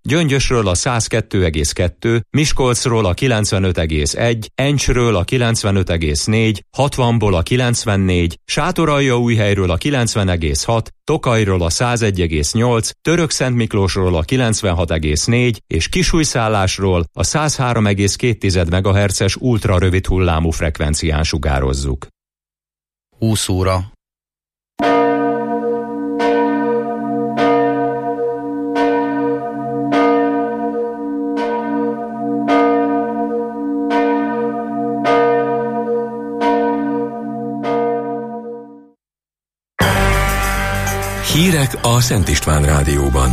Gyöngyösről a 102,2, Miskolcról a 95,1, Encsről a 95,4, 60-ból a 94, Sátoraljaújhelyről a 90,6, Tokajról a 101,8, Törökszentmiklósról a 96,4 és Kisújszállásról a 103,2 MHz-es ultrarövid hullámú frekvencián sugározzuk. 20 óra. Hírek a Szent István Rádióban.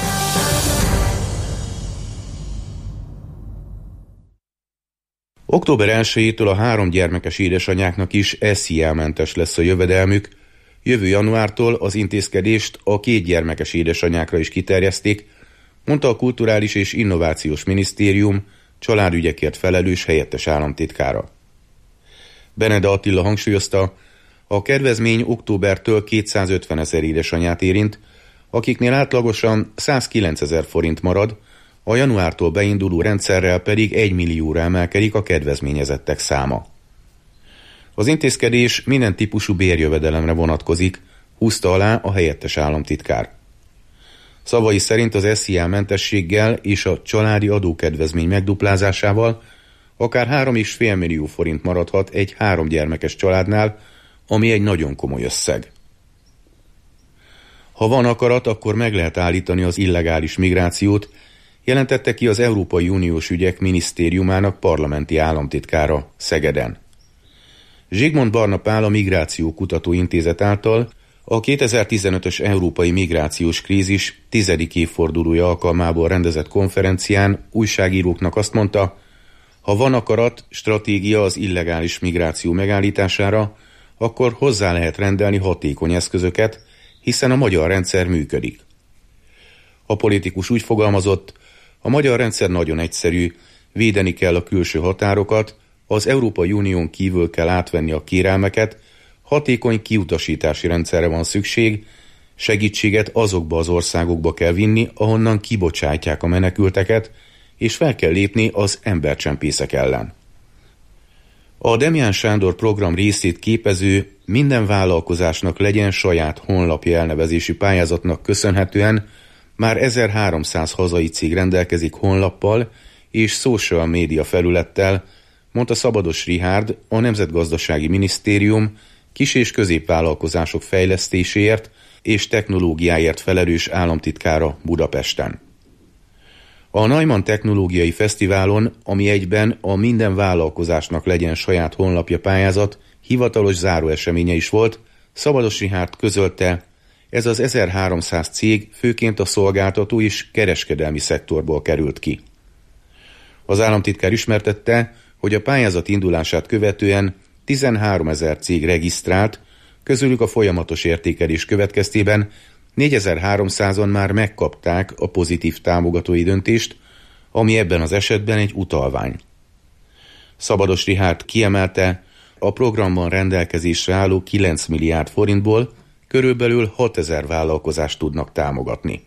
Október 1-től a 3 gyermekes édesanyáknak is SZIA-mentes lesz a jövedelmük. Jövő januártól az intézkedést a 2 gyermekes édesanyákra is kiterjesztik, mondta a Kulturális és Innovációs Minisztérium családügyekért felelős helyettes államtitkára. Beneda Attila hangsúlyozta, a kedvezmény októbertől 250 000 édesanyát érint, akiknél átlagosan 109 000 forint marad, a januártól beinduló rendszerrel pedig 1 millióra emelkedik a kedvezményezettek száma. Az intézkedés minden típusú bérjövedelemre vonatkozik, húzta alá a helyettes államtitkár. Szavai szerint az SZIA-mentességgel és a családi adókedvezmény megduplázásával akár 3,5 millió forint maradhat egy 3 gyermekes családnál, ami egy nagyon komoly összeg. Ha van akarat, akkor meg lehet állítani az illegális migrációt, jelentette ki az Európai Uniós Ügyek Minisztériumának parlamenti államtitkára Szegeden. Zsigmond Barna Pál a Migráció Kutató Intézet által a 2015-ös európai migrációs krízis 10. évfordulója alkalmából rendezett konferencián újságíróknak azt mondta, ha van akarat, stratégia az illegális migráció megállítására, akkor hozzá lehet rendelni hatékony eszközöket, hiszen a magyar rendszer működik. A politikus úgy fogalmazott, a magyar rendszer nagyon egyszerű, védeni kell a külső határokat, az Európai Unión kívül kell átvenni a kérelmeket, hatékony kiutasítási rendszerre van szükség, segítséget azokba az országokba kell vinni, ahonnan kibocsátják a menekülteket, és fel kell lépni az embercsempészek ellen. A Demján Sándor program részét képező minden vállalkozásnak legyen saját honlapja elnevezési pályázatnak köszönhetően már 1300 hazai cég rendelkezik honlappal és social média felülettel, mondta Szabados Richárd, a Nemzetgazdasági Minisztérium kis- és középvállalkozások fejlesztéséért és technológiáért felelős államtitkára Budapesten. A Neumann Technológiai Fesztiválon, ami egyben a minden vállalkozásnak legyen saját honlapja pályázat, hivatalos záróeseménye is volt, Szabados Richárd közölte, ez az 1300 cég főként a szolgáltató és kereskedelmi szektorból került ki. Az államtitkár ismertette, hogy a pályázat indulását követően 13 000 cég regisztrált, közülük a folyamatos értékelés következtében 4300-an már megkapták a pozitív támogatói döntést, ami ebben az esetben egy utalvány. Szabados Richárd kiemelte, a programban rendelkezésre álló 9 milliárd forintból körülbelül 6000 vállalkozást tudnak támogatni.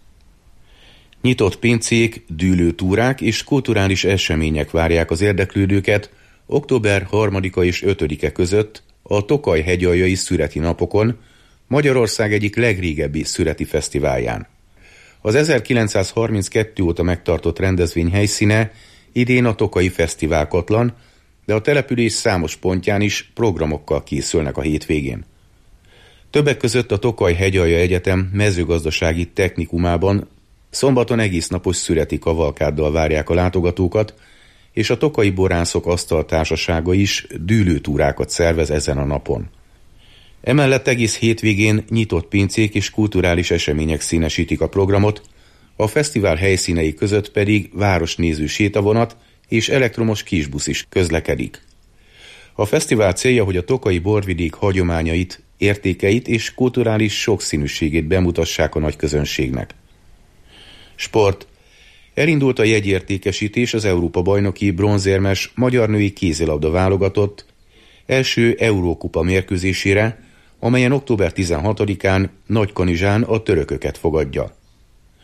Nyitott pincék, dűlőtúrák és kulturális események várják az érdeklődőket október 3-a és 5-e között a Tokaj hegyaljai szüreti napokon, Magyarország egyik legrégebbi szüreti fesztiválján. Az 1932 óta megtartott rendezvény helyszíne idén a Tokaji Fesztiválkatlan, de a település számos pontján is programokkal készülnek a hétvégén. Többek között a Tokaj Hegyalja Egyetem mezőgazdasági technikumában szombaton egésznapos szüreti kavalkáddal várják a látogatókat, és a tokaji borászok asztaltársasága is dűlőtúrákat szervez ezen a napon. Emellett egész hétvégén nyitott pincék és kulturális események színesítik a programot, a fesztivál helyszínei között pedig városnéző sétavonat és elektromos kisbusz is közlekedik. A fesztivál célja, hogy a tokaji borvidék hagyományait, értékeit és kulturális sokszínűségét bemutassák a nagyközönségnek. Sport. Elindult a jegyértékesítés az Európa-bajnoki bronzérmes magyar női kézilabda válogatott első Eurókupa mérkőzésére, amelyen október 16-án Nagykanizsán a törököket fogadja.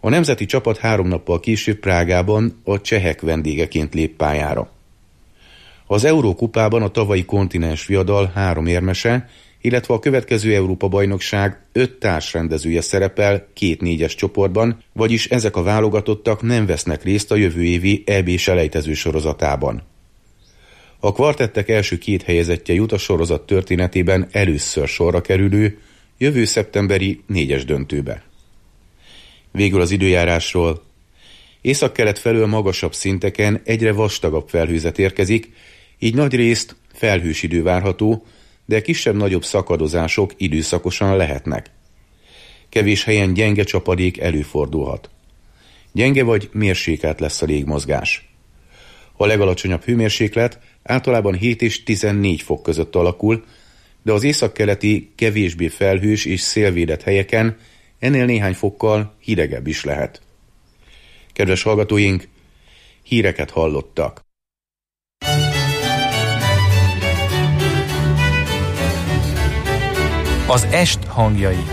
A nemzeti csapat 3 nappal később Prágában a csehek vendégeként lép pályára. Az Eurókupában a tavalyi kontinens viadal 3 érmese, illetve a következő Európa-bajnokság 5 társrendezője szerepel 2 4-es csoportban, vagyis ezek a válogatottak nem vesznek részt a jövő évi EB-selejtező sorozatában. A kvartettek első 2 helyezettje jut a sorozat történetében először sorra kerülő, jövő szeptemberi 4-es döntőbe. Végül az időjárásról. Északkelet felől magasabb szinteken egyre vastagabb felhőzet érkezik, így nagyrészt felhős idő várható, de kisebb-nagyobb szakadozások időszakosan lehetnek. Kevés helyen gyenge csapadék előfordulhat. Gyenge vagy mérsékelt lesz a légmozgás. A legalacsonyabb hőmérséklet általában 7 és 14 fok között alakul, de az északkeleti, kevésbé felhős és szélvédett helyeken ennél néhány fokkal hidegebb is lehet. Kedves hallgatóink, híreket hallottak. Az est hangjai.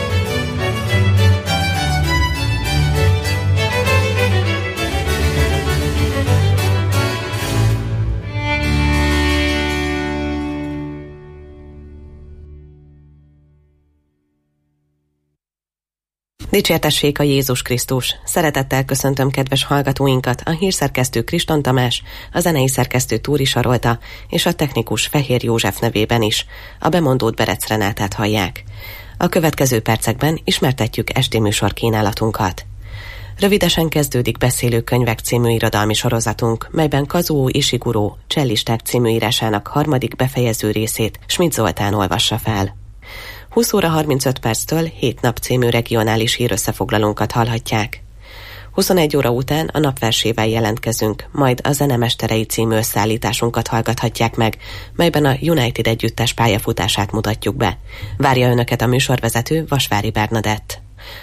Dicsértessék a Jézus Krisztus! Szeretettel köszöntöm kedves hallgatóinkat, a hírszerkesztő Kriston Tamás, a zenei szerkesztő Túri Sarolta és a technikus Fehér József nevében is. A bemondót Berec Renátát hallják. A következő percekben ismertetjük esti műsor kínálatunkat. Rövidesen kezdődik Beszélő könyvek című irodalmi sorozatunk, melyben Kazuo Ishiguro Csellisták című írásának 3. befejező részét Schmidt Zoltán olvassa fel. 20 óra 35 perctől 7 nap című regionális hírösszefoglalónkat hallhatják. 21 óra után a napversével jelentkezünk, majd a Zenemesterei című összeállításunkat hallgathatják meg, melyben a United együttes pályafutását mutatjuk be. Várja önöket a műsorvezető Vasvári Bernadett.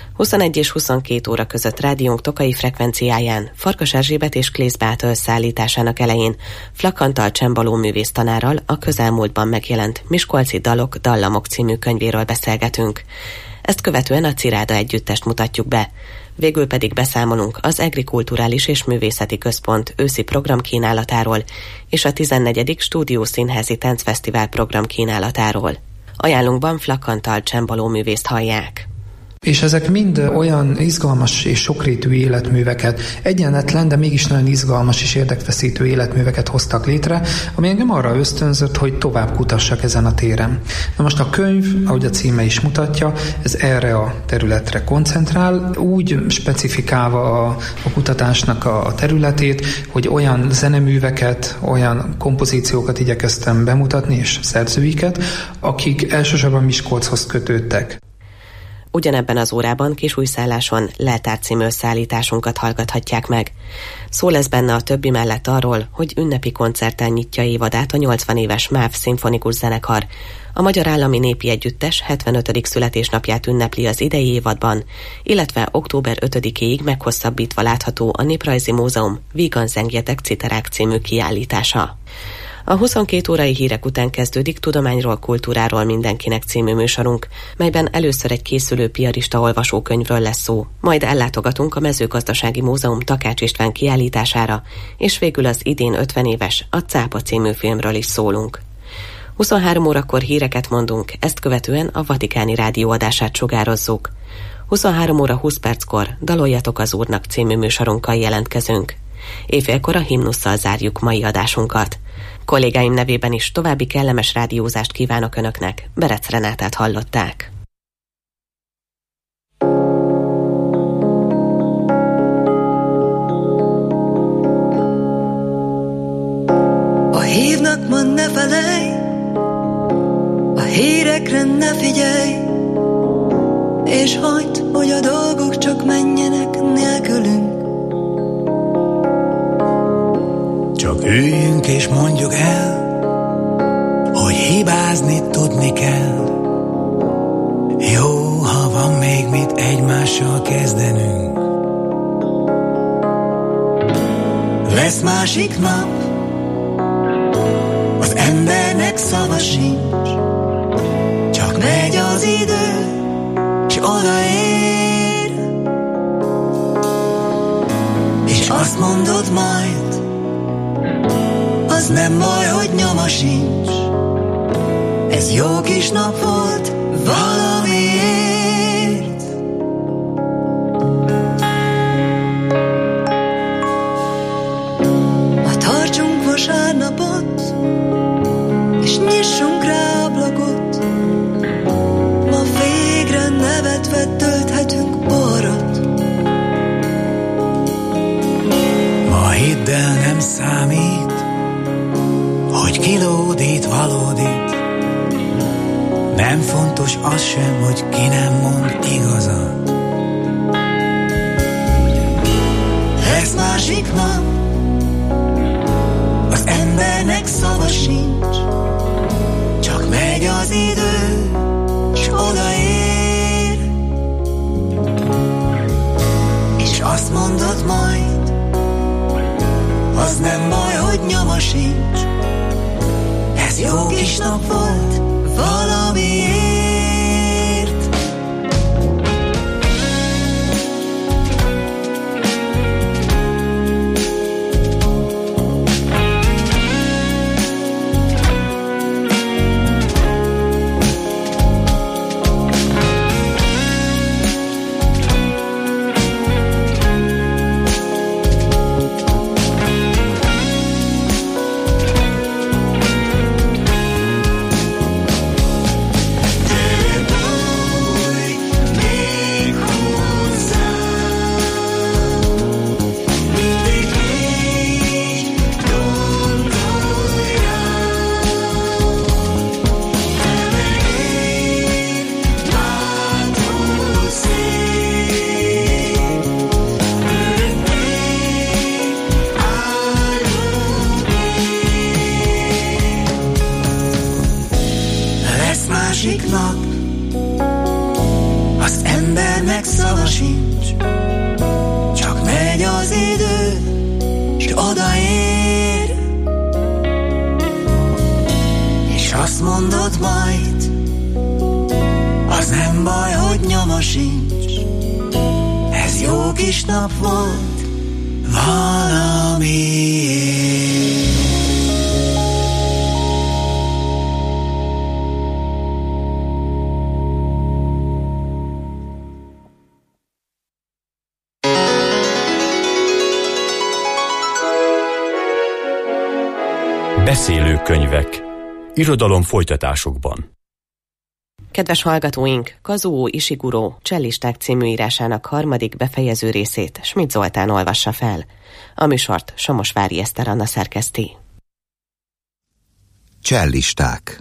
21 és 22 óra között rádiónk tokai frekvenciáján Farkas Erzsébet és Klész Beáta összeállításának elején Flak Antal csembaló művésztanárral a közelmúltban megjelent Miskolci dalok, dallamok című könyvéről beszélgetünk. Ezt követően a Ciráda együttest mutatjuk be. Végül pedig beszámolunk az EGRI Kulturális és Művészeti Központ őszi programkínálatáról és a 14. Stúdió Színházi Táncfesztivál programkínálatáról. Ajánlunkban Flak Antal csembaló művészt hallják. És ezek mind olyan izgalmas és sokrétű életműveket, egyenletlen, de mégis nagyon izgalmas és érdekfeszítő életműveket hoztak létre, ami engem arra ösztönzött, hogy tovább kutassak ezen a téren. Na most a könyv, ahogy a címe is mutatja, ez erre a területre koncentrál, úgy specifikálva a kutatásnak a területét, hogy olyan zeneműveket, olyan kompozíciókat igyekeztem bemutatni, és szerzőiket, akik elsősorban Miskolchoz kötődtek. Ugyanebben az órában Kisújszálláson Leltár című összeállításunkat hallgathatják meg. Szó lesz benne a többi mellett arról, hogy ünnepi koncerten nyitja évadát a 80 éves MÁV szimfonikus zenekar. A Magyar Állami Népi Együttes 75. születésnapját ünnepli az idei évadban, illetve október 5-éig meghosszabbítva látható a Néprajzi Múzeum Vígan zengjetek citerák című kiállítása. A 22 órai hírek után kezdődik Tudományról, kultúráról mindenkinek című műsorunk, melyben először egy készülő piarista olvasókönyvről lesz szó, majd ellátogatunk a Mezőgazdasági Múzeum Takács István kiállítására, és végül az idén 50 éves A Cápa című filmről is szólunk. 23 órakor híreket mondunk, ezt követően a Vatikáni Rádió adását sugározzuk. 23 óra 20 perckor Daloljatok az Úrnak című műsorunkkal jelentkezünk. Éjfélkor a himnusszal zárjuk mai adásunkat. Kollégáim nevében is további kellemes rádiózást kívánok Önöknek. Berec Renátát hallották. A hívnak ma ne felej, a hírekre ne figyelj, és hagyd, hogy a dolgok csak menjenek nélkülünk. Csak üljünk és mondjuk el, hogy hibázni tudni kell. Jó, ha van még mit egymással kezdenünk. Lesz másik nap, az embernek szava sincs. Csak megy az idő, s odaér, és azt mondod majd, az nem baj, hogy nyoma sincs. Ez jó kis nap volt valamiért. Ma tartsunk vasárnapot, és nyissunk rá ablakot. Ma végre nevetve tölthetünk borot. Ma hidd el, nem számít, hogy kilódít, valódít. Nem fontos az sem, hogy ki nem mond igazat. Lesz másik nap, az embernek szava sincs. Csak megy az idő, s odaér. És azt mondod majd, az nem baj, hogy nyoma sincs. Ez jó kis nap volt valamiért. Beszélőkönyvek. Irodalom folytatásokban. Kedves hallgatóink, Kazuo Ishiguro Csellisták című írásának harmadik befejező részét Schmidt Zoltán olvassa fel. A műsort Somosvári Eszter Anna szerkeszti. Csellisták.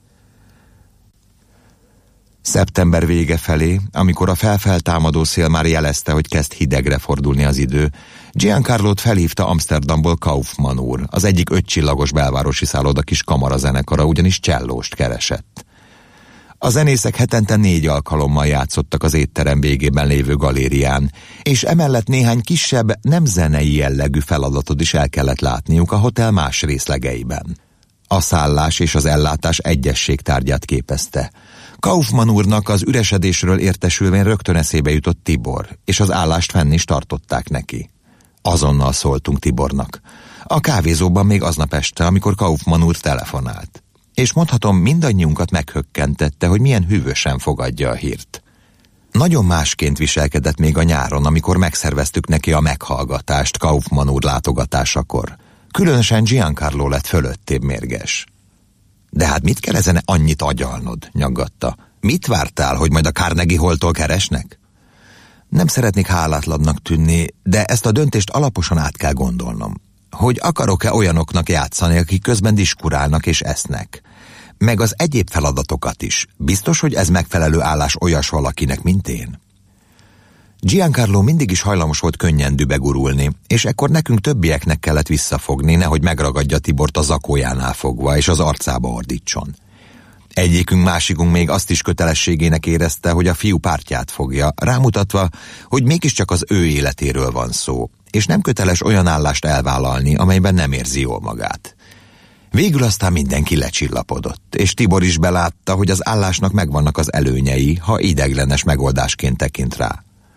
Szeptember vége felé, amikor a feltámadó szél már jelezte, hogy kezd hidegre fordulni az idő, Giancarlót felhívta Amsterdamból Kaufmann úr, az egyik 5 csillagos belvárosi szálloda kis kamarazenekara, ugyanis csellóst keresett. A zenészek hetente 4 alkalommal játszottak az étterem végében lévő galérián, és emellett néhány kisebb, nem zenei jellegű feladatot is el kellett látniuk a hotel más részlegeiben. A szállás és az ellátás egyesség tárgyát képezte. Kaufmann úrnak az üresedésről értesülvén rögtön eszébe jutott Tibor, és az állást fenn is tartották neki. Azonnal szóltunk Tibornak. A kávézóban még aznap este, amikor Kaufmann úr telefonált. És mondhatom, mindannyiunkat meghökkentette, hogy milyen hűvösen fogadja a hírt. Nagyon másként viselkedett még a nyáron, amikor megszerveztük neki a meghallgatást Kaufmann úr látogatásakor. Különösen Giancarlo lett fölöttébb mérges. De hát mit kell ezen annyit agyalnod, nyaggatta. Mit vártál, hogy majd a Carnegie Halltól keresnek? Nem szeretnék hálátlannak tűnni, de ezt a döntést alaposan át kell gondolnom. Hogy akarok-e olyanoknak játszani, akik közben diskurálnak és esznek. Meg az egyéb feladatokat is. Biztos, hogy ez megfelelő állás olyas valakinek, mint én? Giancarlo mindig is hajlamos volt könnyen dübegurulni, és ekkor nekünk többieknek kellett visszafogni, nehogy megragadja Tibort a zakójánál fogva, és az arcába ordítson. Egyikünk másikunk még azt is kötelességének érezte, hogy a fiú pártját fogja, rámutatva, hogy mégiscsak az ő életéről van szó, és nem köteles olyan állást elvállalni, amelyben nem érzi jól magát. Végül aztán mindenki lecsillapodott, és Tibor is belátta, hogy az állásnak megvannak az előnyei, ha ideiglenes megoldásként tekint rá.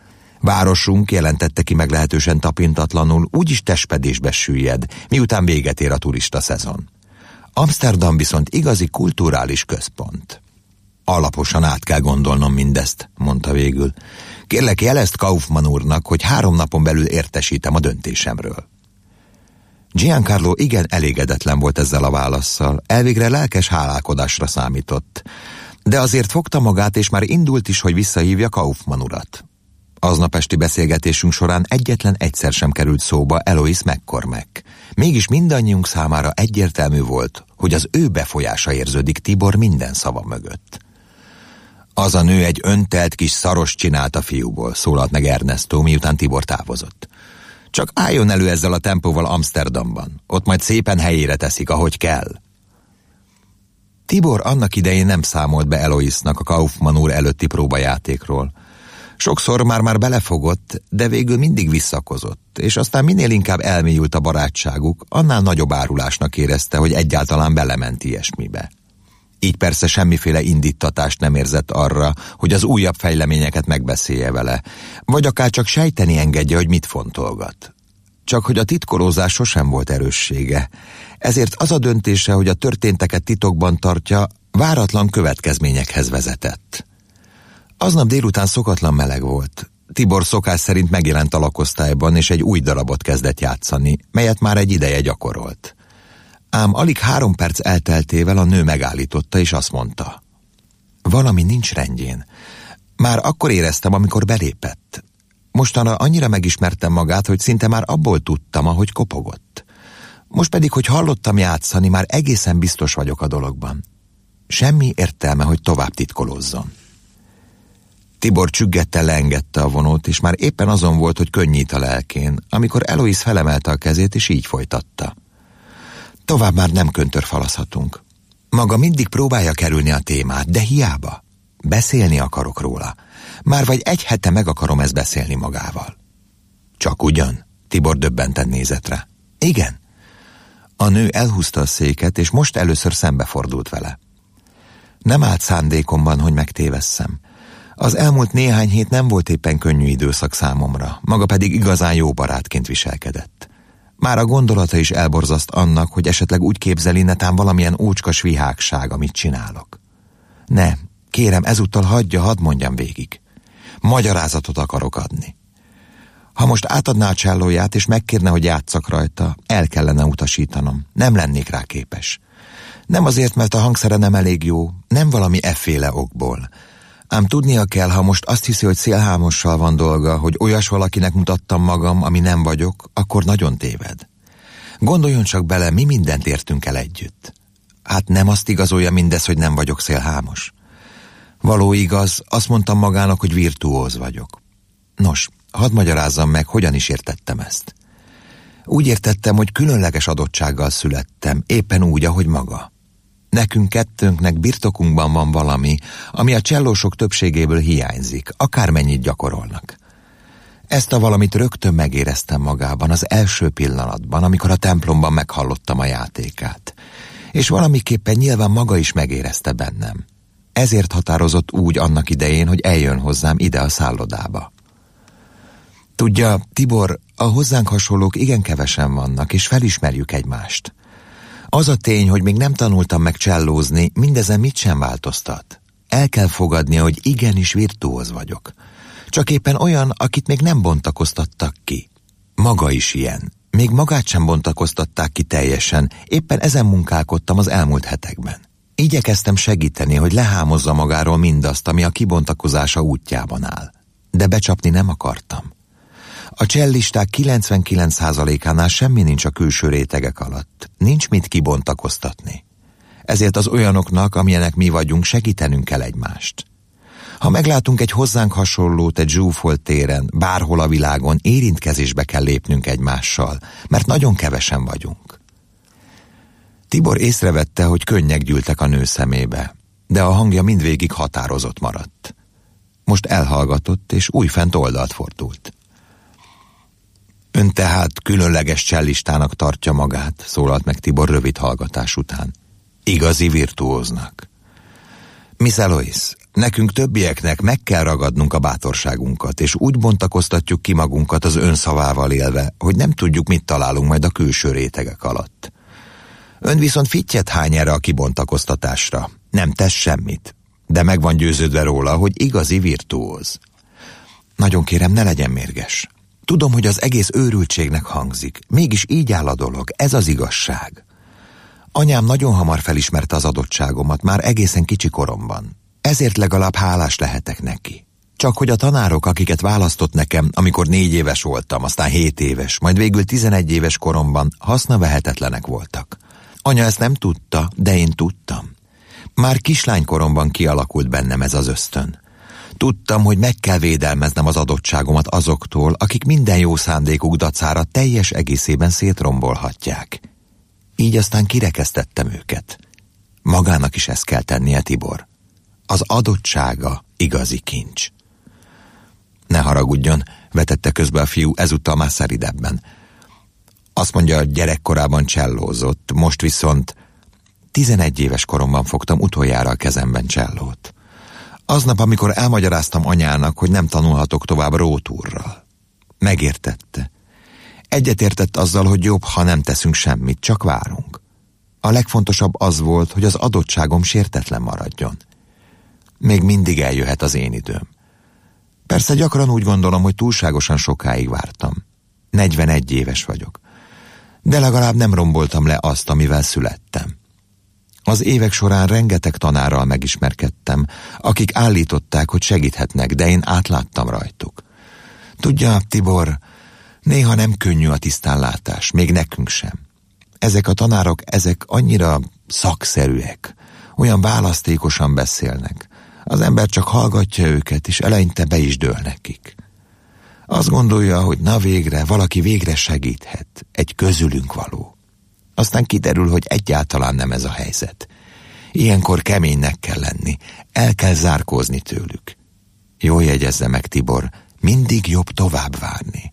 Városunk, jelentette ki meglehetősen tapintatlanul, úgyis testpedésbe süllyed, miután véget ér a turista szezon. Amsterdam viszont igazi kulturális központ. Alaposan át kell gondolnom mindezt, mondta végül. Kérlek, jelezd Kaufmann úrnak, hogy 3 napon belül értesítem a döntésemről. Giancarlo igen elégedetlen volt ezzel a válasszal, elvégre lelkes hálálkodásra számított, de azért fogta magát, és már indult is, hogy visszahívja Kaufmann urat. Aznap esti beszélgetésünk során egyetlen egyszer sem került szóba Eloise McCormack. Mégis mindannyiunk számára egyértelmű volt, hogy az ő befolyása érződik Tibor minden szava mögött. Az a nő egy öntelt kis szaros csinált a fiúból, szólalt meg Ernesto, miután Tibor távozott. Csak álljon elő ezzel a tempóval Amsterdamban, ott majd szépen helyére teszik, ahogy kell. Tibor annak idején nem számolt be Eloise-nak a Kaufmann úr előtti próbajátékról. Sokszor már belefogott, de végül mindig visszakozott, és aztán minél inkább elmélyült a barátságuk, annál nagyobb árulásnak érezte, hogy egyáltalán belement ilyesmibe. Így persze semmiféle indítatást nem érzett arra, hogy az újabb fejleményeket megbeszélje vele, vagy akár csak sejteni engedje, hogy mit fontolgat. Csak hogy a titkolózás sosem volt erőssége, ezért az a döntése, hogy a történteket titokban tartja, váratlan következményekhez vezetett. Aznap délután szokatlan meleg volt. Tibor szokás szerint megjelent a lakosztályban, és egy új darabot kezdett játszani, melyet már egy ideje gyakorolt. Ám alig 3 perc elteltével a nő megállította, és azt mondta: valami nincs rendjén. Már akkor éreztem, amikor belépett. Mostanra annyira megismertem magát, hogy szinte már abból tudtam, ahogy kopogott. Most pedig, hogy hallottam játszani, már egészen biztos vagyok a dologban. Semmi értelme, hogy tovább titkolózzon. Tibor csüggettel leengedte a vonót, és már éppen azon volt, hogy könnyít a lelkén, amikor Eloise felemelte a kezét, és így folytatta. Tovább már nem köntörfalazhatunk. Maga mindig próbálja kerülni a témát, de hiába. Beszélni akarok róla. Már vagy 1 hete meg akarom ezt beszélni magával. Csak ugyan? Tibor döbbenten nézett rá. Igen. A nő elhúzta a széket, és most először szembefordult vele. Nem állt szándékomban, hogy megtévesszem. Az elmúlt néhány hét nem volt éppen könnyű időszak számomra, maga pedig igazán jó barátként viselkedett. Már a gondolata is elborzaszt annak, hogy esetleg úgy képzeli, netán valamilyen ócskas vihágság, amit csinálok. Ne, kérem, ezúttal hadd mondjam végig. Magyarázatot akarok adni. Ha most átadná a csellóját, és megkérne, hogy játsszak rajta, el kellene utasítanom. Nem lennék rá képes. Nem azért, mert a hangszere nem elég jó, nem valami efféle okból. Ám tudnia kell, ha most azt hiszi, hogy Szélhámossal van dolga, hogy olyas valakinek mutattam magam, ami nem vagyok, akkor nagyon téved. Gondoljon csak bele, mi mindent értünk el együtt. Hát nem azt igazolja mindez, hogy nem vagyok Szélhámos. Való igaz, azt mondtam magának, hogy virtuóz vagyok. Nos, hadd magyarázzam meg, hogyan is értettem ezt. Úgy értettem, hogy különleges adottsággal születtem, éppen úgy, ahogy maga. Nekünk kettőnknek birtokunkban van valami, ami a csellósok többségéből hiányzik, akármennyit gyakorolnak. Ezt a valamit rögtön megéreztem magában az első pillanatban, amikor a templomban meghallottam a játékát. És valamiképpen nyilván maga is megérezte bennem. Ezért határozott úgy annak idején, hogy eljön hozzám ide a szállodába. Tudja, Tibor, a hozzánk hasonlók igen kevesen vannak, és felismerjük egymást. Az a tény, hogy még nem tanultam meg csellózni, mindezen mit sem változtat. El kell fogadnia, hogy igenis virtuóz vagyok. Csak éppen olyan, akit még nem bontakoztattak ki. Maga is ilyen. Még magát sem bontakoztatták ki teljesen, éppen ezen munkálkodtam az elmúlt hetekben. Igyekeztem segíteni, hogy lehámozza magáról mindazt, ami a kibontakozása útjában áll. De becsapni nem akartam. A cellisták 99%-ánál semmi nincs a külső rétegek alatt. Nincs mit kibontakoztatni. Ezért az olyanoknak, amilyenek mi vagyunk, segítenünk kell egymást. Ha meglátunk egy hozzánk hasonlót egy zsúfolt téren, bárhol a világon, érintkezésbe kell lépnünk egymással, mert nagyon kevesen vagyunk. Tibor észrevette, hogy könnyek gyűltek a nő szemébe, de a hangja mindvégig határozott maradt. Most elhallgatott, és újfent oldalt fordult. Ön tehát különleges cellistának tartja magát, szólalt meg Tibor rövid hallgatás után. Igazi virtuóznak. Miss Eloise, Nekünk többieknek meg kell ragadnunk a bátorságunkat, és úgy bontakoztatjuk ki magunkat az önszavával élve, hogy nem tudjuk, mit találunk majd a külső rétegek alatt. Ön viszont fittyet hány erre a kibontakoztatásra. Nem tesz semmit, de meg van győződve róla, hogy igazi virtuóz. Nagyon kérem, ne legyen mérges. Tudom, hogy az egész őrültségnek hangzik, mégis így áll a dolog, ez az igazság. Anyám nagyon hamar felismerte az adottságomat, már egészen kicsi koromban. Ezért legalább hálás lehetek neki. Csak hogy a tanárok, akiket választott nekem, amikor 4 éves voltam, aztán 7 éves, majd végül 11 éves koromban hasznavehetetlenek voltak. Anya ezt nem tudta, de én tudtam. Már kislánykoromban kialakult bennem ez az ösztön. Tudtam, hogy meg kell védelmeznem az adottságomat azoktól, akik minden jó szándékuk dacára teljes egészében szétrombolhatják. Így aztán kirekesztettem őket. Magának is ezt kell tennie, Tibor. Az adottsága igazi kincs. Ne haragudjon, vetette közbe a fiú, ezúttal már szeridebben. Azt mondja, gyerekkorában csellózott, most viszont 11 éves koromban fogtam utoljára a kezemben csellót. Aznap, amikor elmagyaráztam anyának, hogy nem tanulhatok tovább rótúrral. Megértette. Egyetértett azzal, hogy jobb, ha nem teszünk semmit, csak várunk. A legfontosabb az volt, hogy az adottságom sértetlen maradjon. Még mindig eljöhet az én időm. Persze gyakran úgy gondolom, hogy túlságosan sokáig vártam. 41 éves vagyok. De legalább nem romboltam le azt, amivel születtem. Az évek során rengeteg tanárral megismerkedtem, akik állították, hogy segíthetnek, de én átláttam rajtuk. Tudja, Tibor, néha nem könnyű a tisztánlátás, még nekünk sem. Ezek a tanárok, ezek annyira szakszerűek, olyan választékosan beszélnek. Az ember csak hallgatja őket, és eleinte be is dől nekik. Azt gondolja, hogy na végre, valaki végre segíthet, egy közülünk való. Aztán kiderül, hogy egyáltalán nem ez a helyzet. Ilyenkor keménynek kell lenni, el kell zárkózni tőlük. Jól jegyezze meg, Tibor, mindig jobb tovább várni.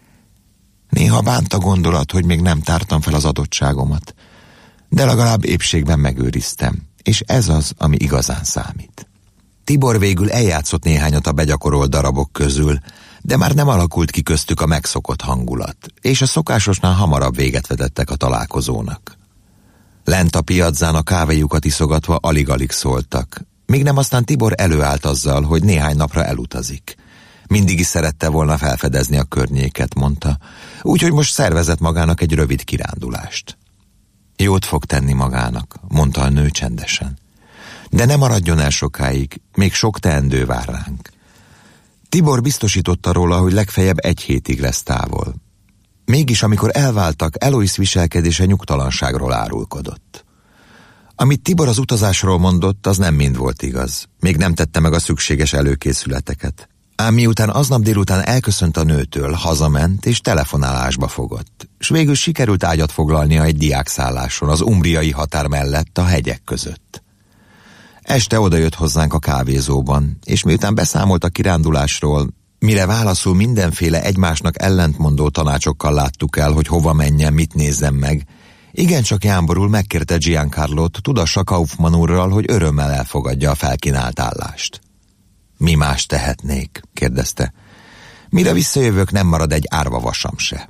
Néha bánt a gondolat, hogy még nem tártam fel az adottságomat, de legalább épségben megőriztem, és ez az, ami igazán számít. Tibor végül eljátszott néhányat a begyakorolt darabok közül, de már nem alakult ki köztük a megszokott hangulat, és a szokásosnál hamarabb véget vetettek a találkozónak. Lent a piazzán a kávéjukat iszogatva alig-alig szóltak, míg nem aztán Tibor előállt azzal, hogy néhány napra elutazik. Mindig is szerette volna felfedezni a környéket, mondta, úgyhogy most szervezett magának egy rövid kirándulást. Jót fog tenni magának, mondta a nő csendesen. De ne maradjon el sokáig, még sok teendő vár ránk. Tibor biztosította róla, hogy legfeljebb 1 hétig lesz távol. Mégis, amikor elváltak, Eloise viselkedése nyugtalanságról árulkodott. Amit Tibor az utazásról mondott, az nem mind volt igaz. Még nem tette meg a szükséges előkészületeket. Ám miután aznap délután elköszönt a nőtől, hazament és telefonálásba fogott, s végül sikerült ágyat foglalnia egy diákszálláson az umbriai határ mellett a hegyek között. Este odajött hozzánk a kávézóban, és miután beszámolt a kirándulásról, mire válaszul mindenféle egymásnak ellentmondó tanácsokkal láttuk el, hogy hova menjen, mit nézzem meg, igencsak jámborul megkérte Giancarlót, tudassa Kaufmann úrral, hogy örömmel elfogadja a felkínált állást. Mi más tehetnék? Kérdezte. Mire visszajövök, nem marad egy árva vasam se.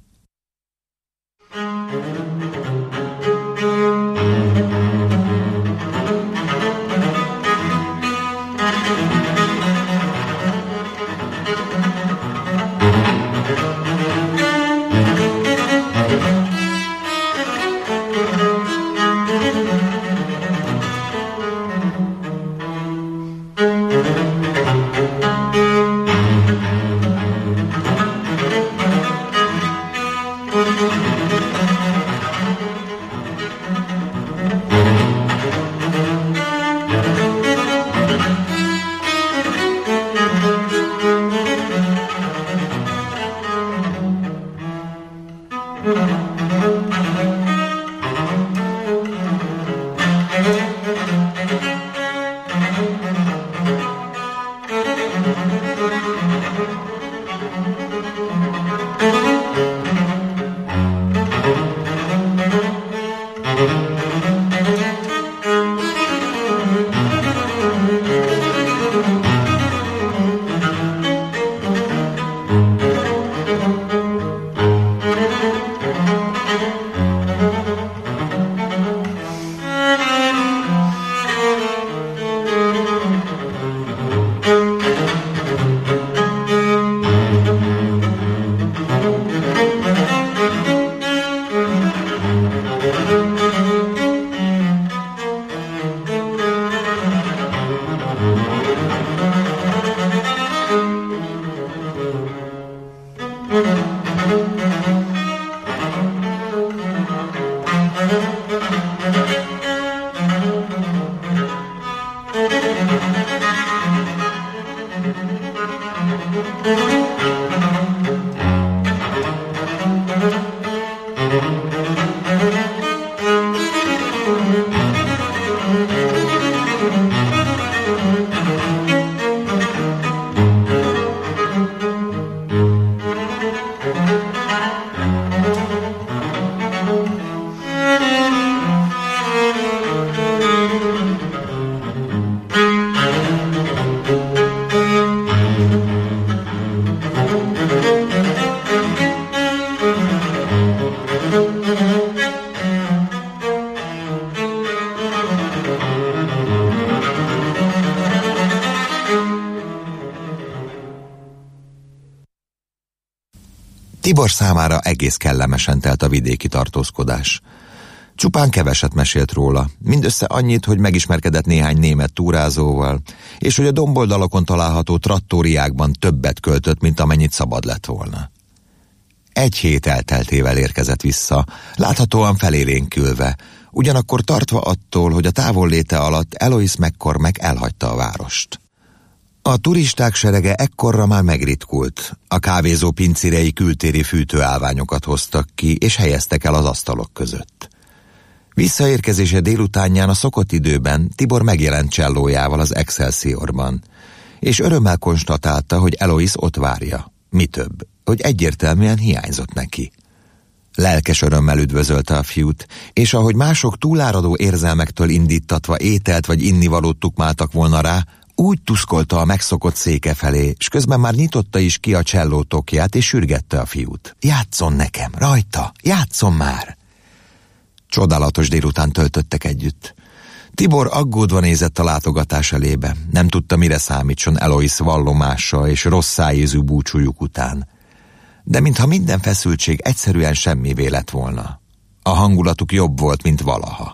Tibor számára egész kellemesen telt a vidéki tartózkodás. Csupán keveset mesélt róla, mindössze annyit, hogy megismerkedett néhány német túrázóval, és hogy a domboldalakon található trattóriákban többet költött, mint amennyit szabad lett volna. 1 hét elteltével érkezett vissza, láthatóan felélénkülve, ugyanakkor tartva attól, hogy a távolléte alatt Eloise McCormack elhagyta a várost. A turisták serege ekkorra már megritkult, a kávézó pincérei kültéri fűtőállványokat hoztak ki, és helyeztek el az asztalok között. Visszaérkezése délutánján a szokott időben Tibor megjelent csellójával az Excelsiorban, és örömmel konstatálta, hogy Eloise ott várja. Mi több, hogy egyértelműen hiányzott neki. Lelkes örömmel üdvözölte a fiút, és ahogy mások túláradó érzelmektől indítatva ételt vagy innivalót tukmáltak volna rá, úgy tuszkolta a megszokott széke felé, s közben már nyitotta is ki a csellótokját, és sürgette a fiút. Játsszon nekem, rajta, játsszon már! Csodálatos délután töltöttek együtt. Tibor aggódva nézett a látogatás elébe, nem tudta, mire számítson Eloise vallomása és rossz szájézű búcsújuk után. De mintha minden feszültség egyszerűen semmivé lett volna. A hangulatuk jobb volt, mint valaha.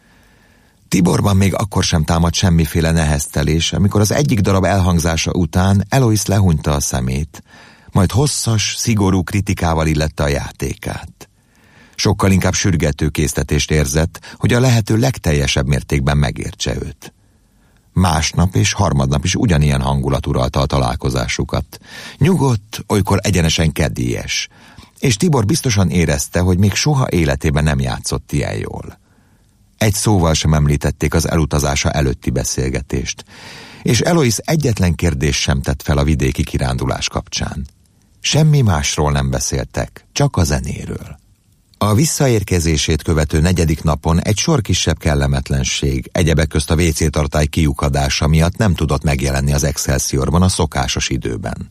Tiborban még akkor sem támadt semmiféle neheztelés, amikor az egyik darab elhangzása után Eloise lehúnyta a szemét, majd hosszas, szigorú kritikával illette a játékát. Sokkal inkább sürgető késztetést érzett, hogy a lehető legteljesebb mértékben megértse őt. Másnap és harmadnap is ugyanilyen hangulat uralta a találkozásukat. Nyugodt, olykor egyenesen kedélyes, és Tibor biztosan érezte, hogy még soha életében nem játszott ilyen jól. Egy szóval sem említették az elutazása előtti beszélgetést, és Eloise egyetlen kérdést sem tett fel a vidéki kirándulás kapcsán. Semmi másról nem beszéltek, csak a zenéről. A visszaérkezését követő 4. napon egy sor kisebb kellemetlenség, egyebek közt a WC-tartály kiukadása miatt nem tudott megjelenni az Excelsiorban a szokásos időben.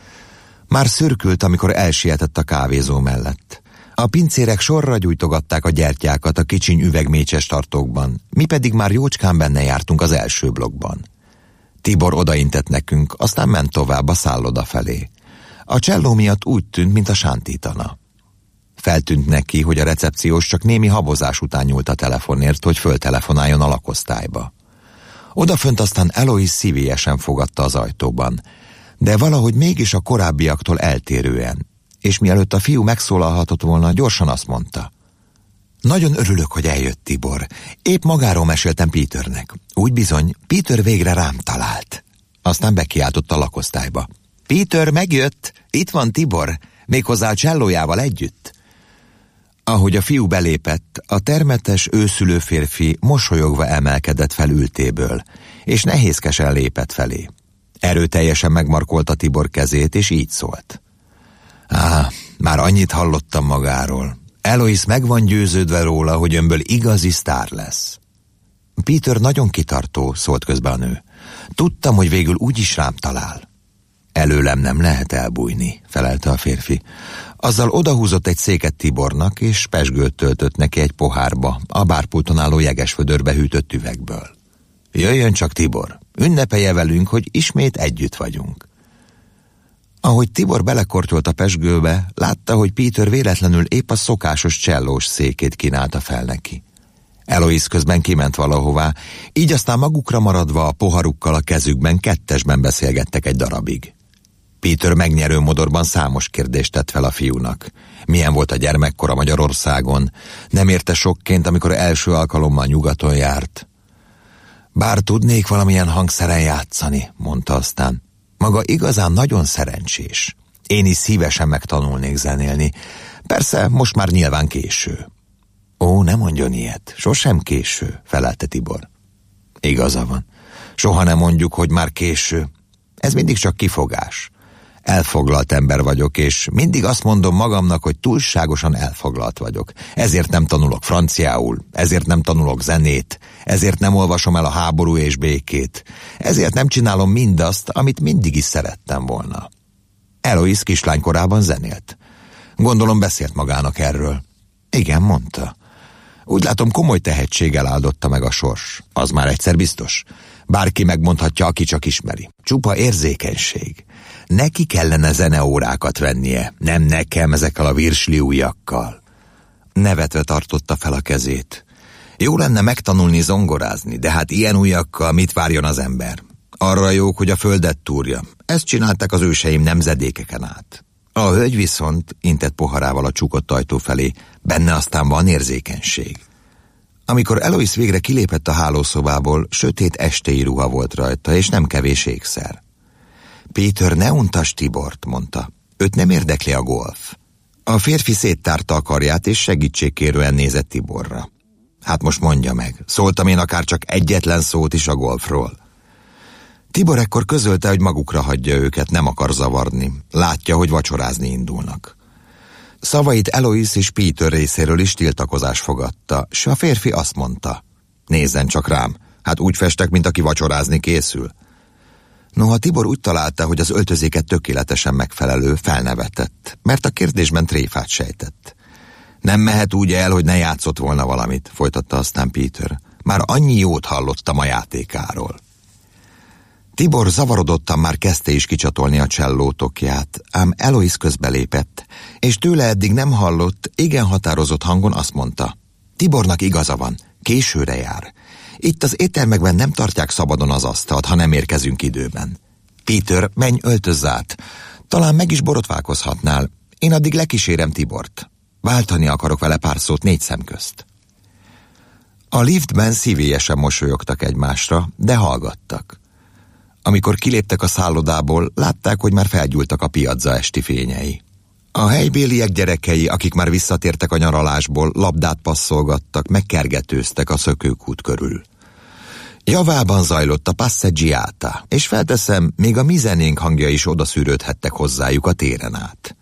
Már szürkült, amikor elsietett a kávézó mellett. A pincérek sorra gyújtogatták a gyertyákat a kicsiny üvegmécses tartókban, mi pedig már jócskán benne jártunk az első blokkban. Tibor odaintett nekünk, aztán ment tovább a szálloda felé. A cselló miatt úgy tűnt, mint a sántítana. Feltűnt neki, hogy a recepciós csak némi habozás után nyúlt a telefonért, hogy föltelefonáljon a lakosztályba. Odafönt aztán Eloise szívélyesen fogadta az ajtóban, de valahogy mégis a korábbiaktól eltérően, és mielőtt a fiú megszólalhatott volna, gyorsan azt mondta. Nagyon örülök, hogy eljött, Tibor. Épp magáról meséltem Peternek. Úgy bizony, Peter végre rám talált. Aztán bekiáltott a lakosztályba. Peter megjött, itt van Tibor, méghozzá a csellójával együtt. Ahogy a fiú belépett, a termetes, őszülő férfi mosolyogva emelkedett fel ültéből, és nehézkesen lépett felé. Erőteljesen megmarkolta Tibor kezét, és így szólt. Már annyit hallottam magáról. Eloise meg van győződve róla, hogy önből igazi sztár lesz. Peter nagyon kitartó, szólt közben a nő. Tudtam, hogy végül úgyis rám talál. Előlem nem lehet elbújni, felelte a férfi. Azzal odahúzott egy széket Tibornak, és pezsgőt töltött neki egy pohárba, a bárpulton álló jegesvödörbe hűtött üvegből. Jöjjön csak, Tibor, ünnepelje velünk, hogy ismét együtt vagyunk. Ahogy Tibor belekortyolt a pezsgőbe, látta, hogy Peter véletlenül épp a szokásos csellós székét kínálta fel neki. Eloise közben kiment valahová, így aztán magukra maradva a poharukkal a kezükben kettesben beszélgettek egy darabig. Peter megnyerő modorban számos kérdést tett fel a fiúnak. Milyen volt a gyermekkora Magyarországon? Nem érte sokként, amikor első alkalommal nyugaton járt. Bár tudnék valamilyen hangszeren játszani, mondta aztán. Maga igazán nagyon szerencsés. Én is szívesen megtanulnék zenélni. Persze, most már nyilván késő. Ó, ne mondjon ilyet, sosem késő, felelte Tibor. Igaza van. Soha nem mondjuk, hogy már késő. Ez mindig csak kifogás. Elfoglalt ember vagyok, és mindig azt mondom magamnak, hogy túlságosan elfoglalt vagyok. Ezért nem tanulok franciául, ezért nem tanulok zenét, ezért nem olvasom el a Háború és békét, ezért nem csinálom mindazt, amit mindig is szerettem volna. Eloise kislánykorában zenélt. Gondolom beszélt magának erről. Igen, mondta. Úgy látom, komoly tehetséggel áldotta meg a sors. Az már egyszer biztos. Bárki megmondhatja, aki csak ismeri. Csupa érzékenység. Neki kellene zeneórákat vennie, nem nekem ezekkel a virsli ujjakkal. Nevetve tartotta fel a kezét. Jó lenne megtanulni zongorázni, de hát ilyen ujjakkal mit várjon az ember? Arra jók, hogy a földet túrja. Ezt csinálták az őseim nemzedékeken át. A hölgy viszont, intett poharával a csukott ajtó felé, benne aztán van érzékenység. Amikor Eloise végre kilépett a hálószobából, sötét estéi ruha volt rajta, és nem kevés ékszer. Peter, ne untass Tibort, mondta. Őt nem érdekli a golf. A férfi széttárta a karját, és segítségkérően nézett Tiborra. Hát most mondja meg, szóltam én akár csak egyetlen szót is a golfról. Tibor ekkor közölte, hogy magukra hagyja őket, nem akar zavarni. Látja, hogy vacsorázni indulnak. Szavait Eloise és Peter részéről is tiltakozás fogadta, s a férfi azt mondta. Nézzen csak rám, hát úgy festek, mint aki vacsorázni készül. Noha Tibor úgy találta, hogy az öltözéket tökéletesen megfelelő, felnevetett, mert a kérdésben tréfát sejtett. Nem mehet úgy el, hogy ne játszott volna valamit, folytatta aztán Peter. Már annyi jót hallottam a játékáról. Tibor zavarodottan már kezdte is kicsatolni a csellótokját, ám Eloise közbelépett, és tőle eddig nem hallott, igen határozott hangon azt mondta. Tibornak igaza van, későre jár. Itt az éttermekben nem tartják szabadon az asztalt, ha nem érkezünk időben. Peter, menj, öltözz át. Talán meg is borotválkozhatnál. Én addig lekísérem Tibort. Váltani akarok vele pár szót 4 szem közt. A liftben szívélyesen mosolyogtak egymásra, de hallgattak. Amikor kiléptek a szállodából, látták, hogy már felgyúltak a piazza esti fényei. A helybéliek gyerekei, akik már visszatértek a nyaralásból, labdát passzolgattak, meg kergetőztek a szökőkút körül. Javában zajlott a passeggiata, és felteszem, még a mi zenénk hangja is odaszűrődhettek hozzájuk a téren át.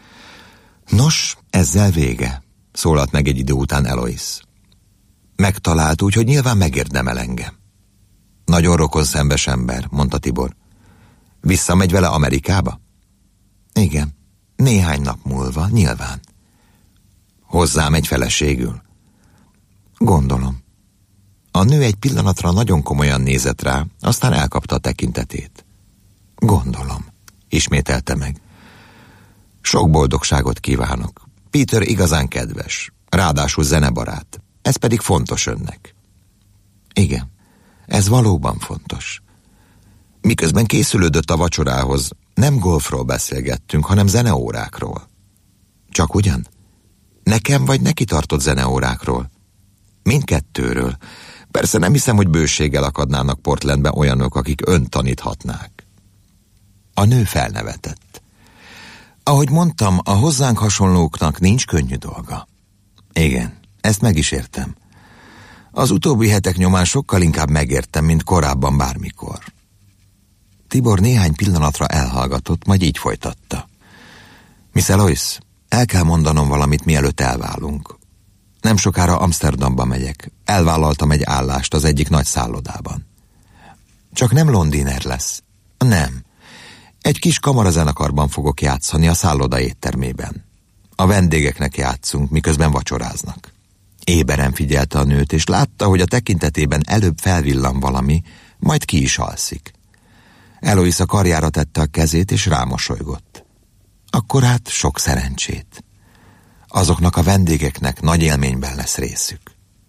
Nos, ezzel vége, szólalt meg egy idő után Eloise. Megtalált úgy, hogy nyilván megérdemel engem. Nagyon rokonszenves ember, mondta Tibor. Visszamegy vele Amerikába? Igen, néhány nap múlva, nyilván. Hozzám egy feleségül? Gondolom. A nő egy pillanatra nagyon komolyan nézett rá, aztán elkapta a tekintetét. Gondolom, ismételte meg. Sok boldogságot kívánok. Peter igazán kedves, ráadásul zenebarát. Ez pedig fontos önnek. Igen, ez valóban fontos. Miközben készülődött a vacsorához, nem golfról beszélgettünk, hanem zeneórákról. Csak ugyan? Nekem vagy neki tartott zeneórákról? Mindkettőről. Persze nem hiszem, hogy bőséggel akadnának Portlandben olyanok, akik önt taníthatnák. A nő felnevetett. Ahogy mondtam, a hozzánk hasonlóknak nincs könnyű dolga. Igen, ezt meg is értem. Az utóbbi hetek nyomán sokkal inkább megértem, mint korábban bármikor. Tibor néhány pillanatra elhallgatott, majd így folytatta. Miss Eloise, el kell mondanom valamit, mielőtt elválunk. Nem sokára Amsterdamba megyek. Elvállaltam egy állást az egyik nagy szállodában. Csak nem Londiner lesz. Nem. Egy kis kamarazenekarban fogok játszani a szálloda éttermében. A vendégeknek játszunk, miközben vacsoráznak. Éberen figyelte a nőt, és látta, hogy a tekintetében előbb felvillan valami, majd ki is alszik. Eloisa karjára tette a kezét, és rámosolygott. Akkor hát sok szerencsét. Azoknak a vendégeknek nagy élményben lesz részük.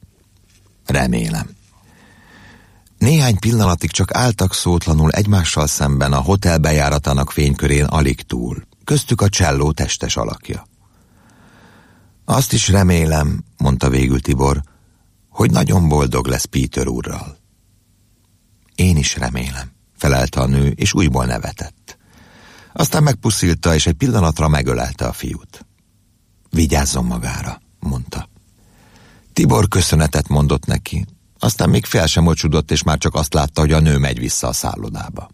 Remélem. Néhány pillanatig csak álltak szótlanul egymással szemben a hotel bejáratának fénykörén alig túl, köztük a cselló testes alakja. Azt is remélem, mondta végül Tibor, hogy nagyon boldog lesz Peter úrral. Én is remélem, felelte a nő, és újból nevetett. Aztán megpuszilta, és egy pillanatra megölelte a fiút. Vigyázzon magára, mondta. Tibor köszönetet mondott neki, aztán még fel sem mocsudott, és már csak azt látta, hogy a nő megy vissza a szállodába.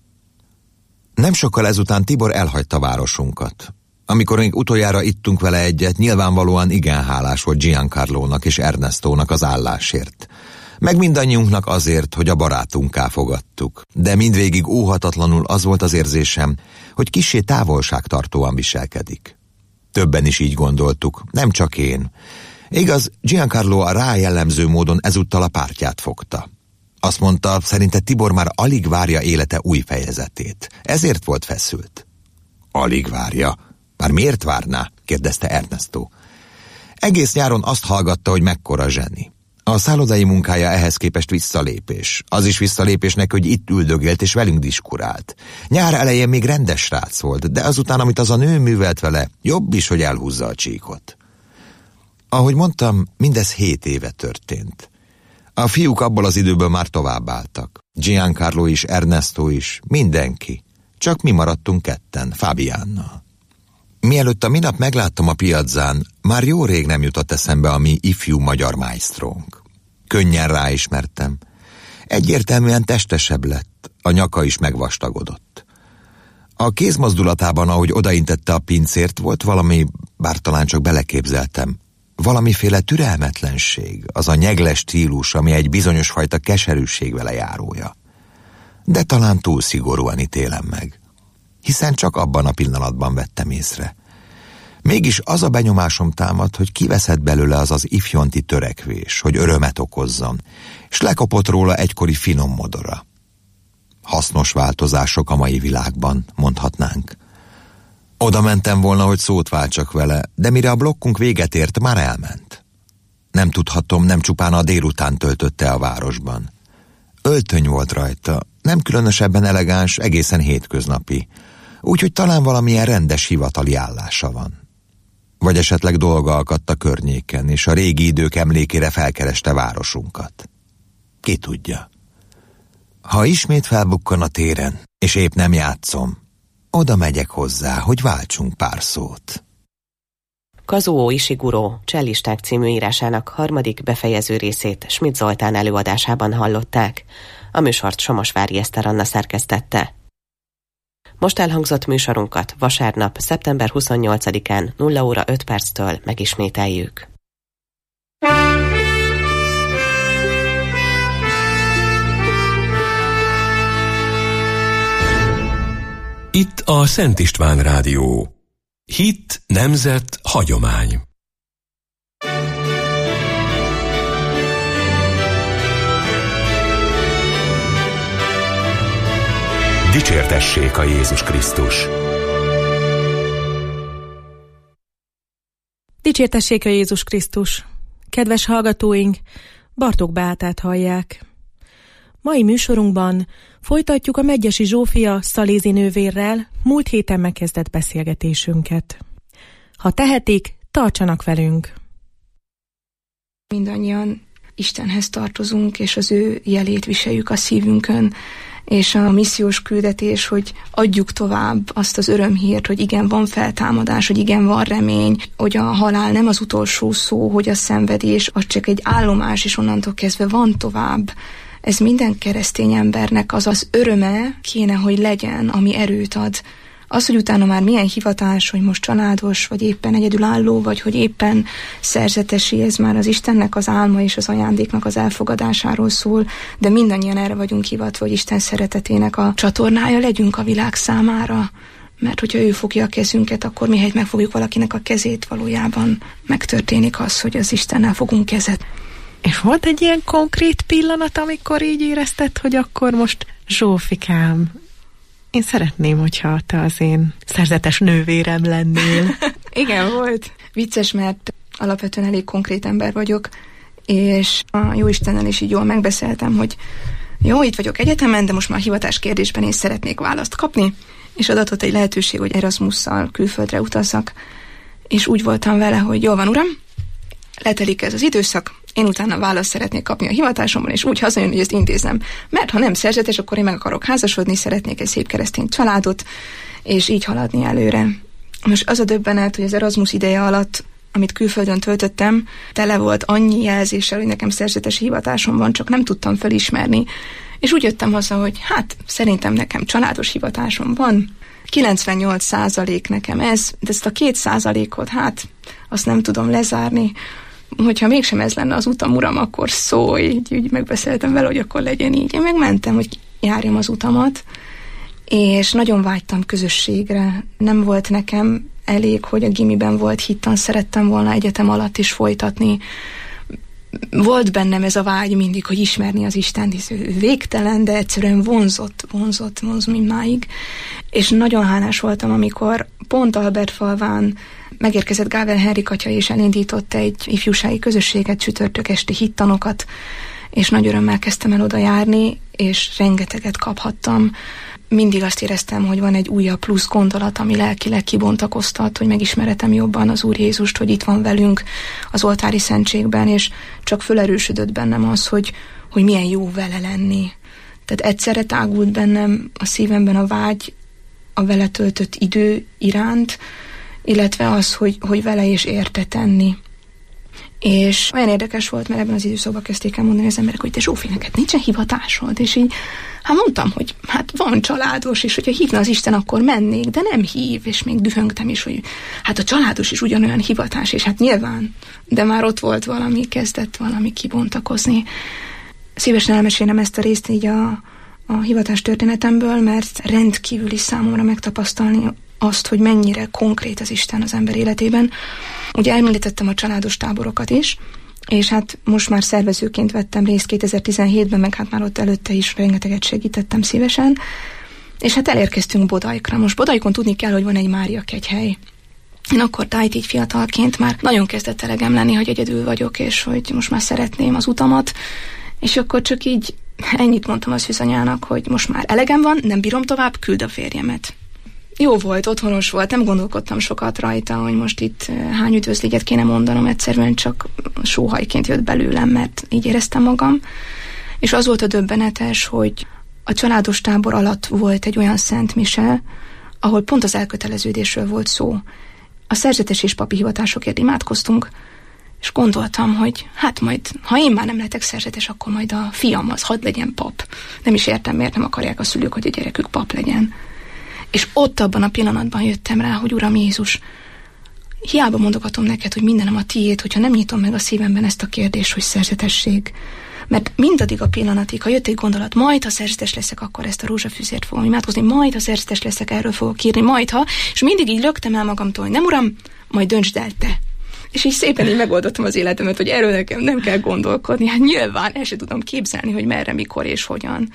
Nem sokkal ezután Tibor elhagyta városunkat. Amikor még utoljára ittunk vele egyet, nyilvánvalóan igen hálás volt Giancarlónak és Ernestónak az állásért. Meg mindannyiunknak azért, hogy a barátunká fogadtuk. De mindvégig óhatatlanul az volt az érzésem, hogy kissé távolságtartóan viselkedik. Többen is így gondoltuk, nem csak én. Igaz, Giancarlo a rá jellemző módon ezúttal a pártját fogta. Azt mondta, szerinte Tibor már alig várja élete új fejezetét. Ezért volt feszült. Alig várja? Már miért várná? Kérdezte Ernesto. Egész nyáron azt hallgatta, hogy mekkora zseni. A szállodai munkája ehhez képest visszalépés. Az is visszalépés neki, hogy itt üldögélt és velünk diskurált. Nyár elején még rendes srác volt, de azután, amit az a nő művelt vele, jobb is, hogy elhúzza a csíkot. Ahogy mondtam, mindez 7 éve történt. A fiúk abból az időből már továbbálltak. Giancarlo is, Ernesto is, mindenki. Csak mi maradtunk ketten, Fabiánnal. Mielőtt a minap megláttam a piazzán, már jó rég nem jutott eszembe a mi ifjú magyar maestrónk. Könnyen ráismertem. Egyértelműen testesebb lett, a nyaka is megvastagodott. A kézmozdulatában, ahogy odaintette a pincért, volt valami, bár talán csak beleképzeltem, valamiféle türelmetlenség, az a nyegles stílus, ami egy bizonyos fajta keserűség vele járója. De talán túl szigorúan ítélem meg, hiszen csak abban a pillanatban vettem észre. Mégis az a benyomásom támad, hogy kiveszett belőle az az ifjonti törekvés, hogy örömet okozzon, és lekopott róla egykori finom modora. Hasznos változások a mai világban, mondhatnánk. Oda mentem volna, hogy szót váltsak vele, de mire a blokkunk véget ért, már elment. Nem tudhatom, nem csupán a délután töltötte a városban. Öltöny volt rajta, nem különösebben elegáns, egészen hétköznapi, úgyhogy talán valamilyen rendes hivatali állása van. Vagy esetleg dolga akadt a környéken, és a régi idők emlékére felkereste városunkat. Ki tudja. Ha ismét felbukkan a téren, és épp nem játszom, oda megyek hozzá, hogy váltsunk pár szót. Kazuo Ishiguro Csellisták című írásának 3. befejező részét Schmidt Zoltán előadásában hallották. A műsort Somosvári Eszter Anna szerkesztette. Most elhangzott műsorunkat vasárnap, szeptember 28-án 0 óra 5 perctől megismételjük. Itt a Szent István Rádió. Hit, nemzet, hagyomány. Dicsértessék a Jézus Krisztus! Dicsértessék a Jézus Krisztus! Kedves hallgatóink, Bartók Beátát hallják. Mai műsorunkban folytatjuk a Medgyessy Zsófia Szalézi nővérrel múlt héten megkezdett beszélgetésünket. Ha tehetik, tartsanak velünk! Mindannyian Istenhez tartozunk, és az ő jelét viseljük a szívünkön, és a missziós küldetés, hogy adjuk tovább azt az örömhírt, hogy igen, van feltámadás, hogy igen, van remény, hogy a halál nem az utolsó szó, hogy a szenvedés, az csak egy állomás, és onnantól kezdve van tovább. Ez minden keresztény embernek az az öröme kéne, hogy legyen, ami erőt ad. Az, hogy utána már milyen hivatás, hogy most családos, vagy éppen egyedülálló, vagy hogy éppen szerzetesi, ez már az Istennek az álma és az ajándéknak az elfogadásáról szól, de mindannyian erre vagyunk hivatva, hogy Isten szeretetének a csatornája legyünk a világ számára. Mert hogyha ő fogja a kezünket, akkor mihelyt megfogjuk valakinek a kezét, valójában megtörténik az, hogy az Istennel fogunk kezet. És volt egy ilyen konkrét pillanat, amikor így érezted, hogy akkor most Zsófikám, Én szeretném, hogyha te az én szerzetes nővérem lennél. Igen, volt. Vicces, mert alapvetően elég konkrét ember vagyok, és a Jóistennel is így jól megbeszéltem, hogy jó, itt vagyok egyetemen, de most már hivatás kérdésben én szeretnék választ kapni, és adatott egy lehetőség, hogy Erasmusszal külföldre utazzak, és úgy voltam vele, hogy jól van, uram, letelik ez az időszak, én utána választ szeretnék kapni a hivatásomban, és úgy hazajönni, hogy ezt intézem. Mert ha nem szerzetes, akkor én meg akarok házasodni, szeretnék egy szép keresztény családot, és így haladni előre. Most az a döbbenet, hogy az Erasmus ideje alatt, amit külföldön töltöttem, tele volt annyi jelzéssel, hogy nekem szerzetes hivatásom van, csak nem tudtam felismerni. És úgy jöttem haza, hogy hát szerintem nekem családos hivatásom van, 98% nekem ez, de ezt a 2%-ot, hát azt nem tudom lezárni. Hogyha mégsem ez lenne az utam, uram, akkor szólj, így megbeszéltem vele, hogy akkor legyen így. Én megmentem, hogy járjam az utamat, és nagyon vágytam közösségre. Nem volt nekem elég, hogy a gimiben volt hittan, szerettem volna egyetem alatt is folytatni. Volt bennem ez a vágy mindig, hogy ismerni az Istent, hisz ő végtelen, de egyszerűen vonzott mindmáig. És nagyon hálás voltam, amikor pont Albertfalván megérkezett Gável Henrik atya, és elindított egy ifjúsági közösséget, csütörtök esti hittanokat, és nagy örömmel kezdtem el oda járni, és rengeteget kaphattam. Mindig azt éreztem, hogy van egy újabb plusz gondolat, ami lelkileg kibontakoztat, hogy megismeretem jobban az Úr Jézust, hogy itt van velünk az oltári szentségben, és csak fölerősödött bennem az, hogy milyen jó vele lenni. Tehát egyszerre tágult bennem a szívemben a vágy a vele töltött idő iránt, illetve az, hogy vele is érte tenni. És olyan érdekes volt, mert ebben az időszakban kezdték el mondani az emberek, hogy te Zsófi, neked nincsen hivatásod, és így hát mondtam, hogy hát van családos, és hogyha hívna az Isten, akkor mennék, de nem hív, és még dühöngtem is, hogy hát a családos is ugyanolyan hivatás, és hát nyilván, de már ott volt valami, kezdett valami kibontakozni. Szívesen elmesélem ezt a részt így a hivatás történetemből, mert rendkívüli számomra megtapasztalni azt, hogy mennyire konkrét az Isten az ember életében. Ugye említettem a családos táborokat is, és hát most már szervezőként vettem részt 2017-ben, meg hát már ott előtte is rengeteget segítettem szívesen, és hát elérkeztünk Bodajkra. Most Bodajkon tudni kell, hogy van egy Mária kegyhely. Én akkor tájt így fiatalként már nagyon kezdett elegem lenni, hogy egyedül vagyok, és hogy most már szeretném az utamat, és akkor csak így ennyit mondtam az főzanyának, hogy most már elegem van, nem bírom tovább, küld a férjemet. Jó volt, otthonos volt, nem gondolkodtam sokat rajta, hogy most itt hány üdvözlégyet kéne mondanom, egyszerűen csak sóhajként jött belőlem, mert így éreztem magam. És az volt a döbbenetes, hogy a családos tábor alatt volt egy olyan szentmise, ahol pont az elköteleződésről volt szó. A szerzetes és papi hivatásokért imádkoztunk, és gondoltam, hogy hát majd, ha én már nem lehetek szerzetes, akkor majd a fiam az hadd legyen pap. Nem is értem, miért nem akarják a szülők, hogy a gyerekük pap legyen. És ott abban a pillanatban jöttem rá, hogy Uram Jézus, hiába mondogatom neked, hogy mindenem a tiéd, hogyha nem nyitom meg a szívemben ezt a kérdést, hogy szerzetesség. Mert mindaddig a pillanatig, ha jött egy gondolat, majd ha szerzetes leszek, akkor ezt a rózsafűzért fogom imádkozni, majd ha szerzetes leszek, erről fogok írni, majd ha, és mindig így löktem el magamtól, hogy nem Uram, majd döntsd el te. És így szépen így megoldottam az életemet, hogy erről nekem nem kell gondolkodni. Hát nyilván el sem tudom képzelni, hogy merre, mikor és hogyan.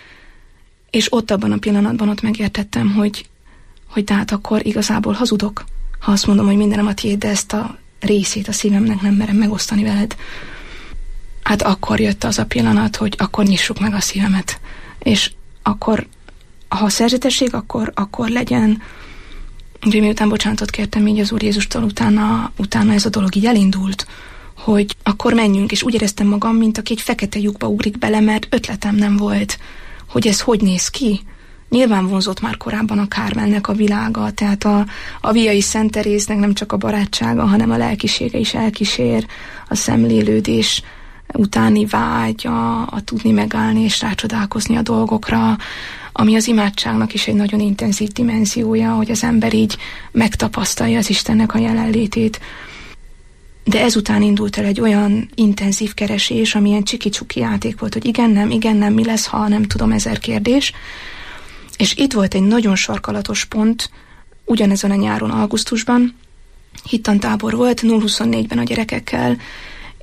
És ott abban a pillanatban ott megértettem, hogy tehát akkor igazából hazudok, ha azt mondom, hogy mindenem a tiéd, de ezt a részét a szívemnek nem merem megosztani veled. Hát akkor jött az a pillanat, hogy akkor nyissuk meg a szívemet. És akkor, ha szerzetesség, akkor legyen. Úgyhogy miután bocsánatot kértem így az Úr Jézustól, utána ez a dolog így elindult, hogy akkor menjünk, és úgy éreztem magam, mint aki egy fekete lyukba ugrik bele, mert ötletem nem volt, hogy ez hogy néz ki. Nyilván vonzott már korábban a Kármelnek a világa, tehát a Viai Szent Teréznek nem csak a barátsága, hanem a lelkisége is elkísér, a szemlélődés utáni vágy, a tudni megállni és rácsodálkozni a dolgokra, ami az imádságnak is egy nagyon intenzív dimenziója, hogy az ember így megtapasztalja az Istennek a jelenlétét. De ezután indult el egy olyan intenzív keresés, amilyen csiki-csuki játék volt, hogy igen, nem, mi lesz, ha nem tudom, 1000 kérdés. És itt volt egy nagyon sarkalatos pont, ugyanezen a nyáron, augusztusban, hittantábor volt, 0-24-ben a gyerekekkel,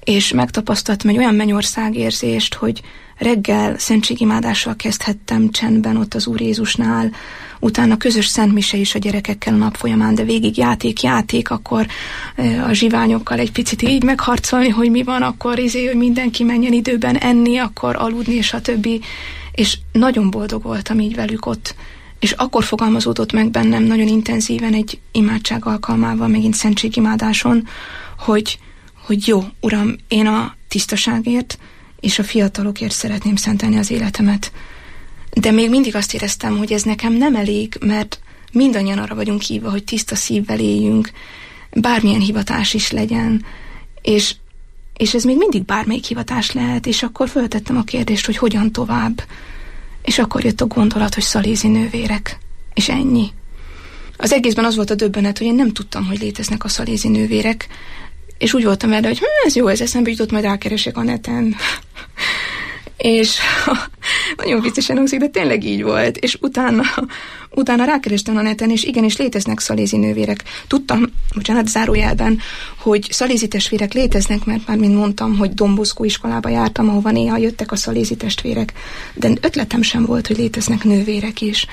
és megtapasztaltam egy olyan mennyországérzést, hogy reggel szentségimádással kezdhettem csendben ott az Úr Jézusnál, utána közös szentmise is a gyerekekkel a nap folyamán, de végig játék, akkor a zsiványokkal egy picit így megharcolni, hogy mi van, akkor hogy mindenki menjen időben enni, akkor aludni, és a többi. És nagyon boldog voltam így velük ott. És akkor fogalmazódott meg bennem nagyon intenzíven egy imádság alkalmával, megint szentségimádáson, hogy jó, Uram, én a tisztaságért és a fiatalokért szeretném szentelni az életemet. De még mindig azt éreztem, hogy ez nekem nem elég, mert mindannyian arra vagyunk hívva, hogy tiszta szívvel éljünk, bármilyen hivatás is legyen, és ez még mindig bármelyik hivatás lehet, és akkor föltettem a kérdést, hogy hogyan tovább. És akkor jött a gondolat, hogy szalézi nővérek. És ennyi. Az egészben az volt a döbbenet, hogy én nem tudtam, hogy léteznek a szalézi nővérek, és úgy voltam vele, hogy ez jó, ez eszembe jutott, majd rákeresek a neten. És nagyon viccesen hangzik, de tényleg így volt. És utána rákerestem a neten, és igenis léteznek szalézi nővérek. Tudtam, zárójelben, hogy szalézi testvérek léteznek, mert már mint mondtam, hogy Don Bosco iskolába jártam, ahova néha jöttek a szalézi testvérek. De ötletem sem volt, hogy léteznek nővérek is.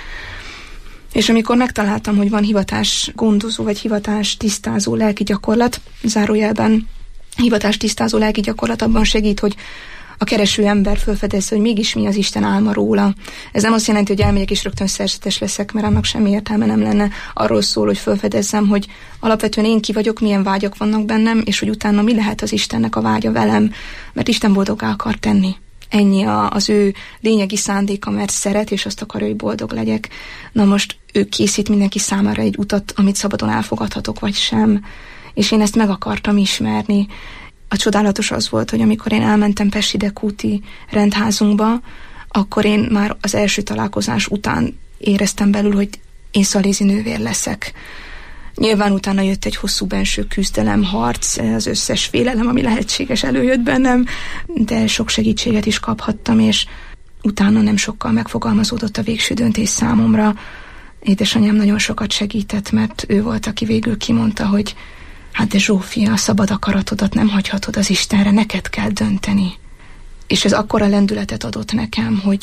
És amikor megtaláltam, hogy van hivatás gondozó, vagy hivatás tisztázó lelki gyakorlat, zárójelben hivatás tisztázó lelki gyakorlat abban segít, hogy a kereső ember felfedezze, hogy mégis mi az Isten álma róla. Ez nem azt jelenti, hogy elmegyek és rögtön szerzetes leszek, mert annak semmi értelme nem lenne. Arról szól, hogy felfedezzem, hogy alapvetően én ki vagyok, milyen vágyak vannak bennem, és hogy utána mi lehet az Istennek a vágya velem, mert Isten boldoggá akar tenni. Ennyi az ő lényegi szándéka, mert szeret, és azt akarja, hogy boldog legyek. Na most ő készít mindenki számára egy utat, amit szabadon elfogadhatok, vagy sem. És én ezt meg akartam ismerni. A csodálatos az volt, hogy amikor én elmentem Pesti Kúti rendházunkba, akkor én már az első találkozás után éreztem belül, hogy én szalézi nővér leszek. Nyilván utána jött egy hosszú benső küzdelem, harc, az összes félelem, ami lehetséges, előjött bennem, de sok segítséget is kaphattam, és utána nem sokkal megfogalmazódott a végső döntés számomra. Édesanyám nagyon sokat segített, mert ő volt, aki végül kimondta, hogy hát de Zsófia, a szabad akaratodat nem hagyhatod az Istenre, neked kell dönteni. És ez akkora lendületet adott nekem, hogy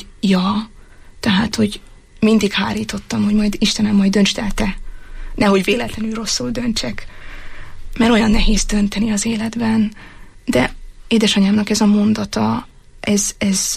tehát, hogy mindig hárítottam, hogy majd Istenem, majd döntsd el te. Nehogy véletlenül rosszul döntsek. Mert olyan nehéz dönteni az életben. De édesanyámnak ez a mondata, ez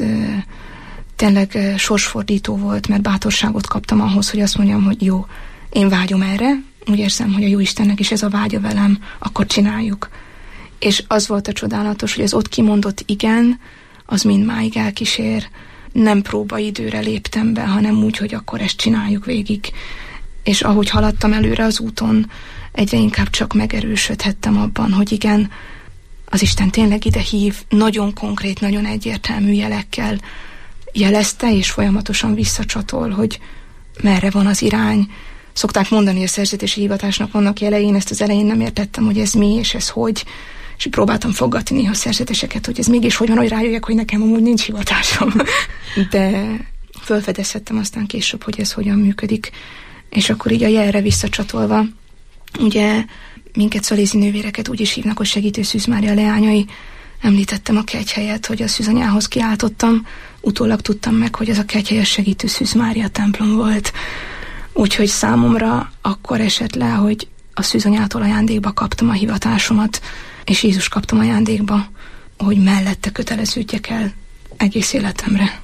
tényleg sorsfordító volt, mert bátorságot kaptam ahhoz, hogy azt mondjam, hogy jó, én vágyom erre, úgy érzem, hogy a Jóistennek is ez a vágya velem, akkor csináljuk. És az volt a csodálatos, hogy az ott kimondott igen, az mindmáig elkísér. Nem próbaidőre léptem be, hanem úgy, hogy akkor ezt csináljuk végig. És ahogy haladtam előre az úton, egyre inkább csak megerősödhettem abban, hogy igen, az Isten tényleg ide hív, nagyon konkrét, nagyon egyértelmű jelekkel jelezte, és folyamatosan visszacsatol, hogy merre van az irány. Szokták mondani, hogy a szerzetési hivatásnak vannak jelei, én ezt az elején nem értettem, hogy ez mi, és ez hogy, és próbáltam foggatni néha a szerzeteseket, hogy ez mégis hogy van, hogy rájöjjek, hogy nekem amúgy nincs hivatásom. De felfedezhettem aztán később, hogy ez hogyan működik. És akkor így a jelre visszacsatolva, ugye minket szalézi nővéreket úgy is hívnak, hogy segítő Szűz Mária leányai. Említettem a kegyhelyet, hogy a szűzanyához kiáltottam, utólag tudtam meg, hogy ez a kegyhelyes segítő Szűz Mária templom volt. Úgyhogy számomra akkor esett le, hogy a szűzanyától ajándékba kaptam a hivatásomat, és Jézus kaptam ajándékba, hogy mellette köteleződjek el egész életemre.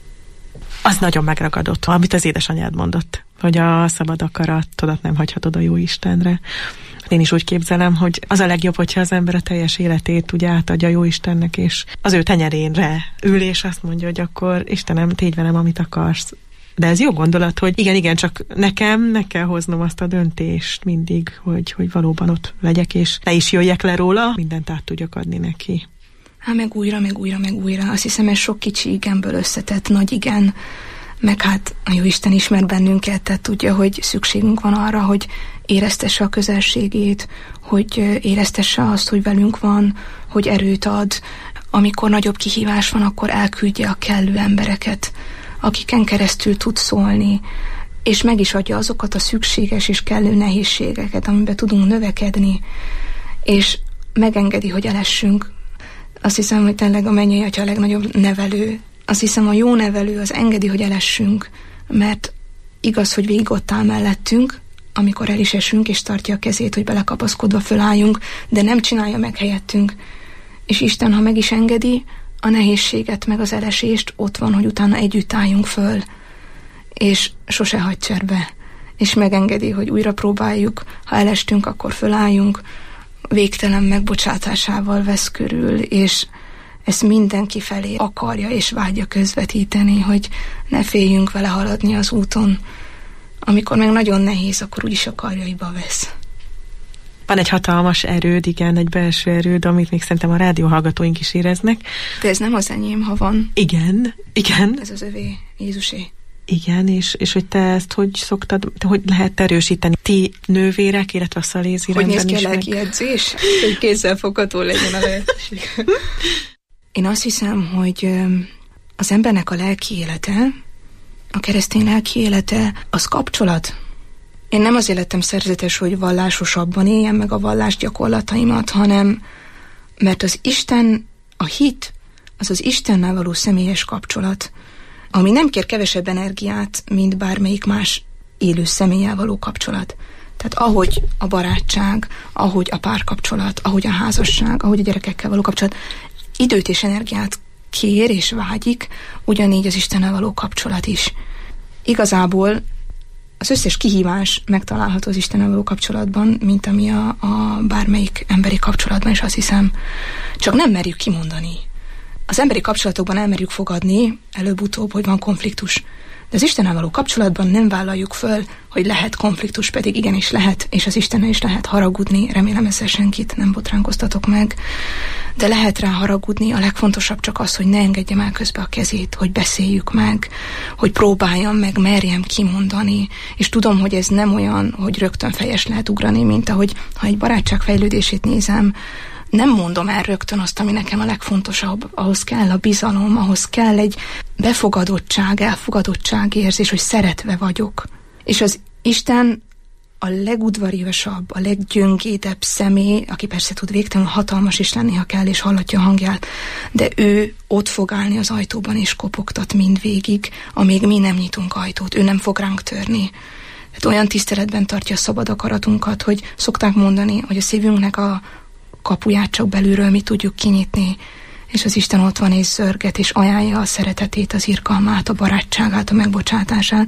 Az nagyon megragadott, amit az édesanyád mondott, hogy a szabad akaratodat nem hagyhatod a jó Istenre. Én is úgy képzelem, hogy az a legjobb, hogyha az ember a teljes életét ugye átadja a jó Istennek, és az ő tenyerénre ül, és azt mondja, hogy akkor Istenem, tégy velem, amit akarsz. De ez jó gondolat, hogy igen, csak nekem meg kell hoznom azt a döntést mindig, hogy valóban ott legyek, és ne is jöjjek le róla, mindent át tudjak adni neki. Meg újra. Azt hiszem, ez sok kicsi igemből összetett nagy igen, meg hát a Jóisten ismer bennünket, tehát tudja, hogy szükségünk van arra, hogy éreztesse a közelségét, hogy éreztesse azt, hogy velünk van, hogy erőt ad. Amikor nagyobb kihívás van, akkor elküldje a kellő embereket, akiken keresztül tud szólni, és meg is adja azokat a szükséges és kellő nehézségeket, amiben tudunk növekedni, és megengedi, hogy elessünk. Azt hiszem, hogy tényleg a mennyei Atya a legnagyobb nevelő. Azt hiszem, a jó nevelő az engedi, hogy elessünk, mert igaz, hogy végig ott áll mellettünk, amikor el is esünk, és tartja a kezét, hogy belekapaszkodva fölálljunk, de nem csinálja meg helyettünk. És Isten, ha meg is engedi, a nehézséget, meg az elesést ott van, hogy utána együtt álljunk föl, és sose hagy cserbe. És megengedi, hogy újra próbáljuk, ha elestünk, akkor fölálljunk, végtelen megbocsátásával vesz körül, és ezt mindenki felé akarja és vágya közvetíteni, hogy ne féljünk vele haladni az úton. Amikor meg nagyon nehéz, akkor úgyis a karjaiba vesz. Van egy hatalmas erőd, igen, egy belső erőd, amit még szerintem a rádióhallgatóink is éreznek. De ez nem az enyém, ha van. Igen. Ez az övé, Jézusé. Igen, és hogy te ezt hogy szoktad, hogy lehet erősíteni? Ti nővérek, illetve a szalézi rendben is. Hogy néz ki a lelkijegyzés? Hogy kézzelfogható legyen a lehetőség. Én azt hiszem, hogy az embernek a lelki élete, a keresztény lelki élete, az kapcsolat. Én nem azért lettem szerzetes, hogy vallásosabban éljem meg a vallás gyakorlataimat, hanem mert az Isten, a hit, az az Istennel való személyes kapcsolat, ami nem kér kevesebb energiát, mint bármelyik más élő személlyel való kapcsolat. Tehát ahogy a barátság, ahogy a párkapcsolat, ahogy a házasság, ahogy a gyerekekkel való kapcsolat időt és energiát kér és vágyik, ugyanígy az Istennel való kapcsolat is. Igazából az összes kihívás megtalálható az Istennel való kapcsolatban, mint ami a bármelyik emberi kapcsolatban, és azt hiszem, csak nem merjük kimondani. Az emberi kapcsolatokban elmerjük fogadni előbb-utóbb, hogy van konfliktus. De az Istennel való kapcsolatban nem vállaljuk föl, hogy lehet konfliktus, pedig igenis lehet, és az Istennel is lehet haragudni, remélem ezzel senkit nem botránkoztatok meg, de lehet rá haragudni, a legfontosabb csak az, hogy ne engedjem el közbe a kezét, hogy beszéljük meg, hogy próbáljam meg, merjem kimondani, és tudom, hogy ez nem olyan, hogy rögtön fejes lehet ugrani, mint ahogy, ha egy barátság fejlődését nézem, nem mondom el rögtön azt, ami nekem a legfontosabb. Ahhoz kell a bizalom, ahhoz kell egy befogadottság, elfogadottságérzés, hogy szeretve vagyok. És az Isten a legudvariasabb, a leggyöngédebb személy, aki persze tud végtelenül hatalmas is lenni, ha kell, és hallatja a hangját, de ő ott fog állni az ajtóban, és kopogtat mindvégig, amíg mi nem nyitunk ajtót. Ő nem fog ránk törni. Tehát olyan tiszteletben tartja a szabad akaratunkat, hogy szokták mondani, hogy a szívünknek a kapuját csak belülről mi tudjuk kinyitni, és az Isten ott van és zörget, és ajánlja a szeretetét, az irgalmát, a barátságát, a megbocsátását,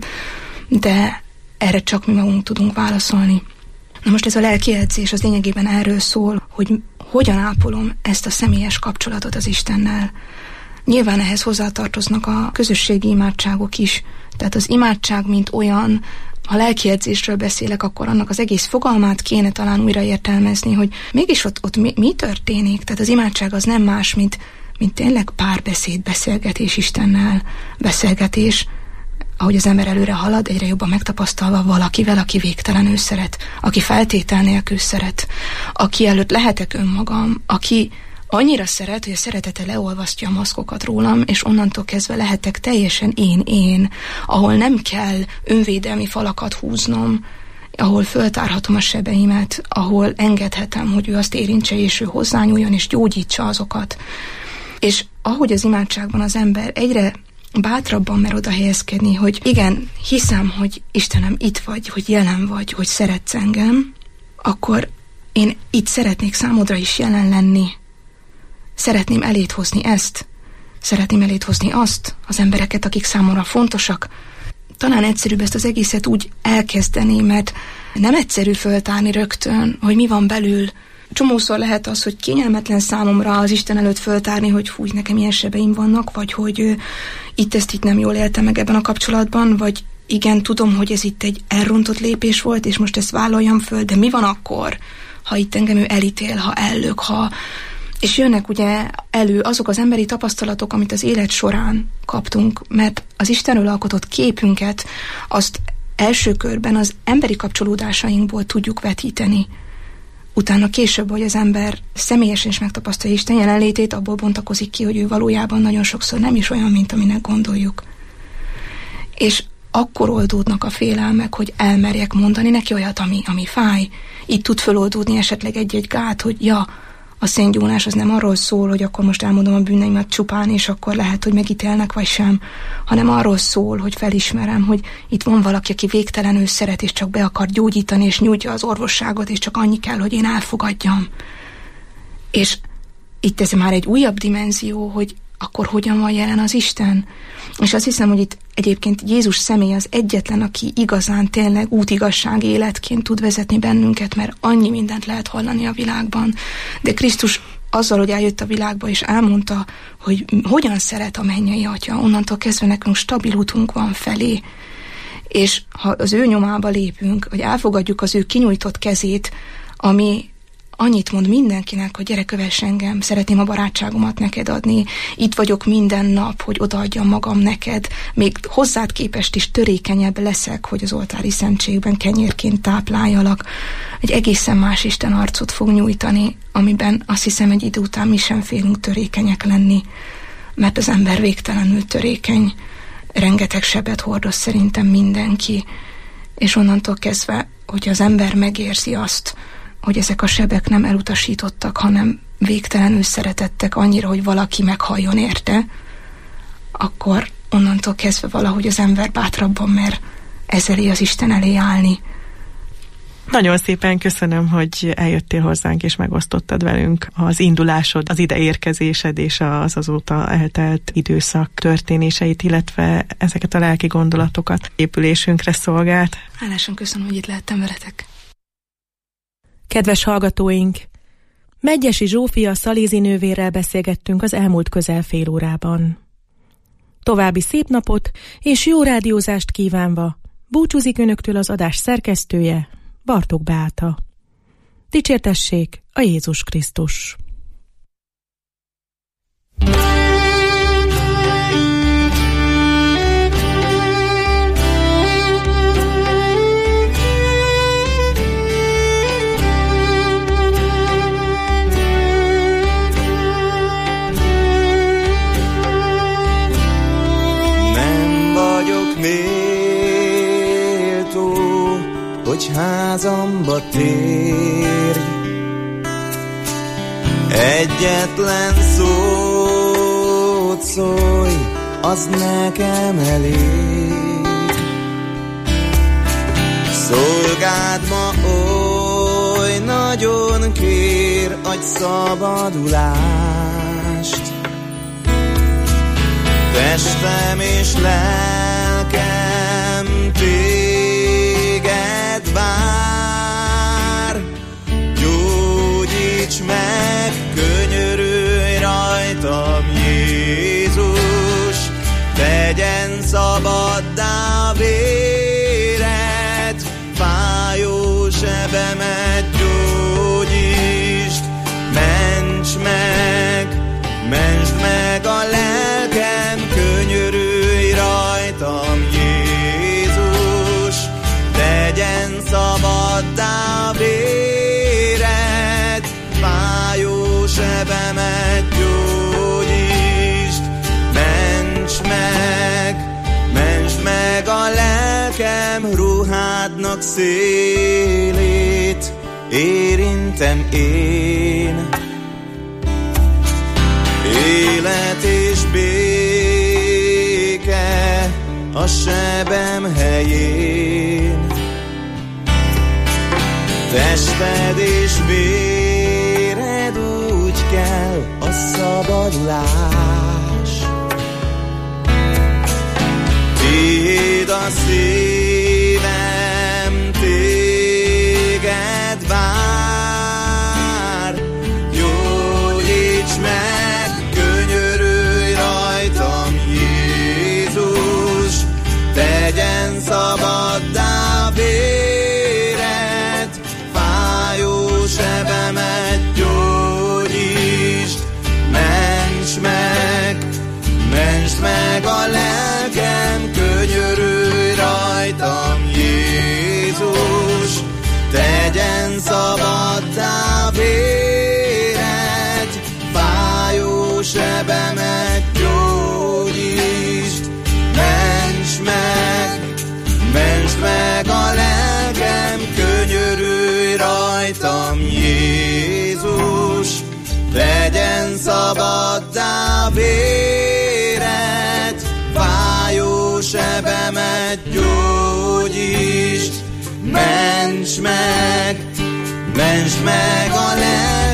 de erre csak mi magunk tudunk válaszolni. Na most ez a lelkiedzés az lényegében erről szól, hogy hogyan ápolom ezt a személyes kapcsolatot az Istennel. Nyilván ehhez hozzátartoznak a közösségi imádságok is, tehát az imádság, mint olyan, ha lelkiedzésről beszélek, akkor annak az egész fogalmát kéne talán újra értelmezni, hogy mégis ott mi történik. Tehát az imádság az nem más, mint tényleg párbeszéd, beszélgetés Istennel, beszélgetés, ahogy az ember előre halad, egyre jobban megtapasztalva valakivel, aki végtelenül szeret, aki feltétel nélkül szeret, aki előtt lehetek önmagam, aki annyira szeret, hogy a szeretete leolvasztja a maszkokat rólam, és onnantól kezdve lehetek teljesen én, ahol nem kell önvédelmi falakat húznom, ahol föltárhatom a sebeimet, ahol engedhetem, hogy ő azt érintse, és ő hozzányúljon, és gyógyítsa azokat. És ahogy az imádságban az ember egyre bátrabban mer oda helyezkedni, hogy igen, hiszem, hogy Istenem itt vagy, hogy jelen vagy, hogy szeretsz engem, akkor én itt szeretnék számodra is jelen lenni. Szeretném elét hozni ezt, szeretném elét hozni azt, az embereket, akik számomra fontosak. Talán egyszerűbb ezt az egészet úgy elkezdeni, mert nem egyszerű föltárni rögtön, hogy mi van belül. Csomószor lehet az, hogy kényelmetlen számomra az Isten előtt föltárni, hogy fúj, nekem ilyen sebeim vannak, vagy hogy itt nem jól éltem meg ebben a kapcsolatban, vagy igen, tudom, hogy ez itt egy elrontott lépés volt, és most ezt vállaljam föl, de mi van akkor, ha itt engem ő elítél, ha ellök, és jönnek ugye elő azok az emberi tapasztalatok, amit az élet során kaptunk, mert az Istenről alkotott képünket azt első körben az emberi kapcsolódásainkból tudjuk vetíteni. Utána később, hogy az ember személyesen is megtapasztalja Isten jelenlétét, abból bontakozik ki, hogy ő valójában nagyon sokszor nem is olyan, mint aminek gondoljuk. És akkor oldódnak a félelmek, hogy elmerjek mondani neki olyat, ami fáj. Itt tud föloldódni esetleg egy-egy gát, hogy a szentgyónás az nem arról szól, hogy akkor most elmondom a bűneimet csupán, és akkor lehet, hogy megítélnek, vagy sem, hanem arról szól, hogy felismerem, hogy itt van valaki, aki végtelenül szeret, és csak be akar gyógyítani, és nyújtja az orvosságot, és csak annyi kell, hogy én elfogadjam. És itt ez már egy újabb dimenzió, hogy akkor hogyan van jelen az Isten. És azt hiszem, hogy itt egyébként Jézus személy az egyetlen, aki igazán tényleg útigasság életként tud vezetni bennünket, mert annyi mindent lehet hallani a világban. De Krisztus azzal, hogy eljött a világba, és elmondta, hogy hogyan szeret a mennyei Atya, onnantól kezdve nekünk stabil útunk van felé. És ha az ő nyomába lépünk, vagy elfogadjuk az ő kinyújtott kezét, ami annyit mond mindenkinek, hogy gyere, kövess engem, szeretném a barátságomat neked adni, itt vagyok minden nap, hogy odaadjam magam neked, még hozzád képest is törékenyebb leszek, hogy az oltári szentségben kenyérként tápláljalak. Egy egészen más Isten arcot fog nyújtani, amiben azt hiszem egy idő után mi sem félünk törékenyek lenni, mert az ember végtelenül törékeny, rengeteg sebet hordoz szerintem mindenki, és onnantól kezdve, hogy az ember megérzi azt, hogy ezek a sebek nem elutasítottak, hanem végtelenül szeretettek annyira, hogy valaki meghalljon érte, akkor onnantól kezdve valahogy az ember bátrabban mer ezzel az Isten elé állni. Nagyon szépen köszönöm, hogy eljöttél hozzánk és megosztottad velünk az indulásod, az ide érkezésed és az azóta eltelt időszak történéseit, illetve ezeket a lelki gondolatokat épülésünkre szolgált. Hálásan köszönöm, hogy itt lehettem veletek. Kedves hallgatóink! Medgyessy Zsófia szalézi nővérrel beszélgettünk az elmúlt közel fél órában. További szép napot és jó rádiózást kívánva búcsúzik önöktől az adás szerkesztője, Bartók Beáta. Dicsértessék a Jézus Krisztus! Méltó, hogy házamba térj, egyetlen szót szólj, az nekem elég. Szolgád ma oly nagyon kér, adj szabadulást, testem és lelkem téged vár. Gyógyíts meg, könyörülj rajtam, Jézus, tegyen szabaddá véred, fájó sebemet gyógyítsd, mentsd meg a lelkem, könyörülj rajtam, Jézus, tegyen szabaddá véred, fájó sebemet gyógyítsd, mentsd meg a lelkem, ruhádnak szélét érintem én. Élet és béke a sebem helyén, tested és véred úgy kell a szabadulás. Tiéd a szívem, téged vár, gyógyíts meg, könyörülj rajtam, Jézus, tegyen szabaddá véred, fájó sebemet gyógyítsd, mentsd meg a lelkem, könyörülj rajtam, ments meg a lelkem.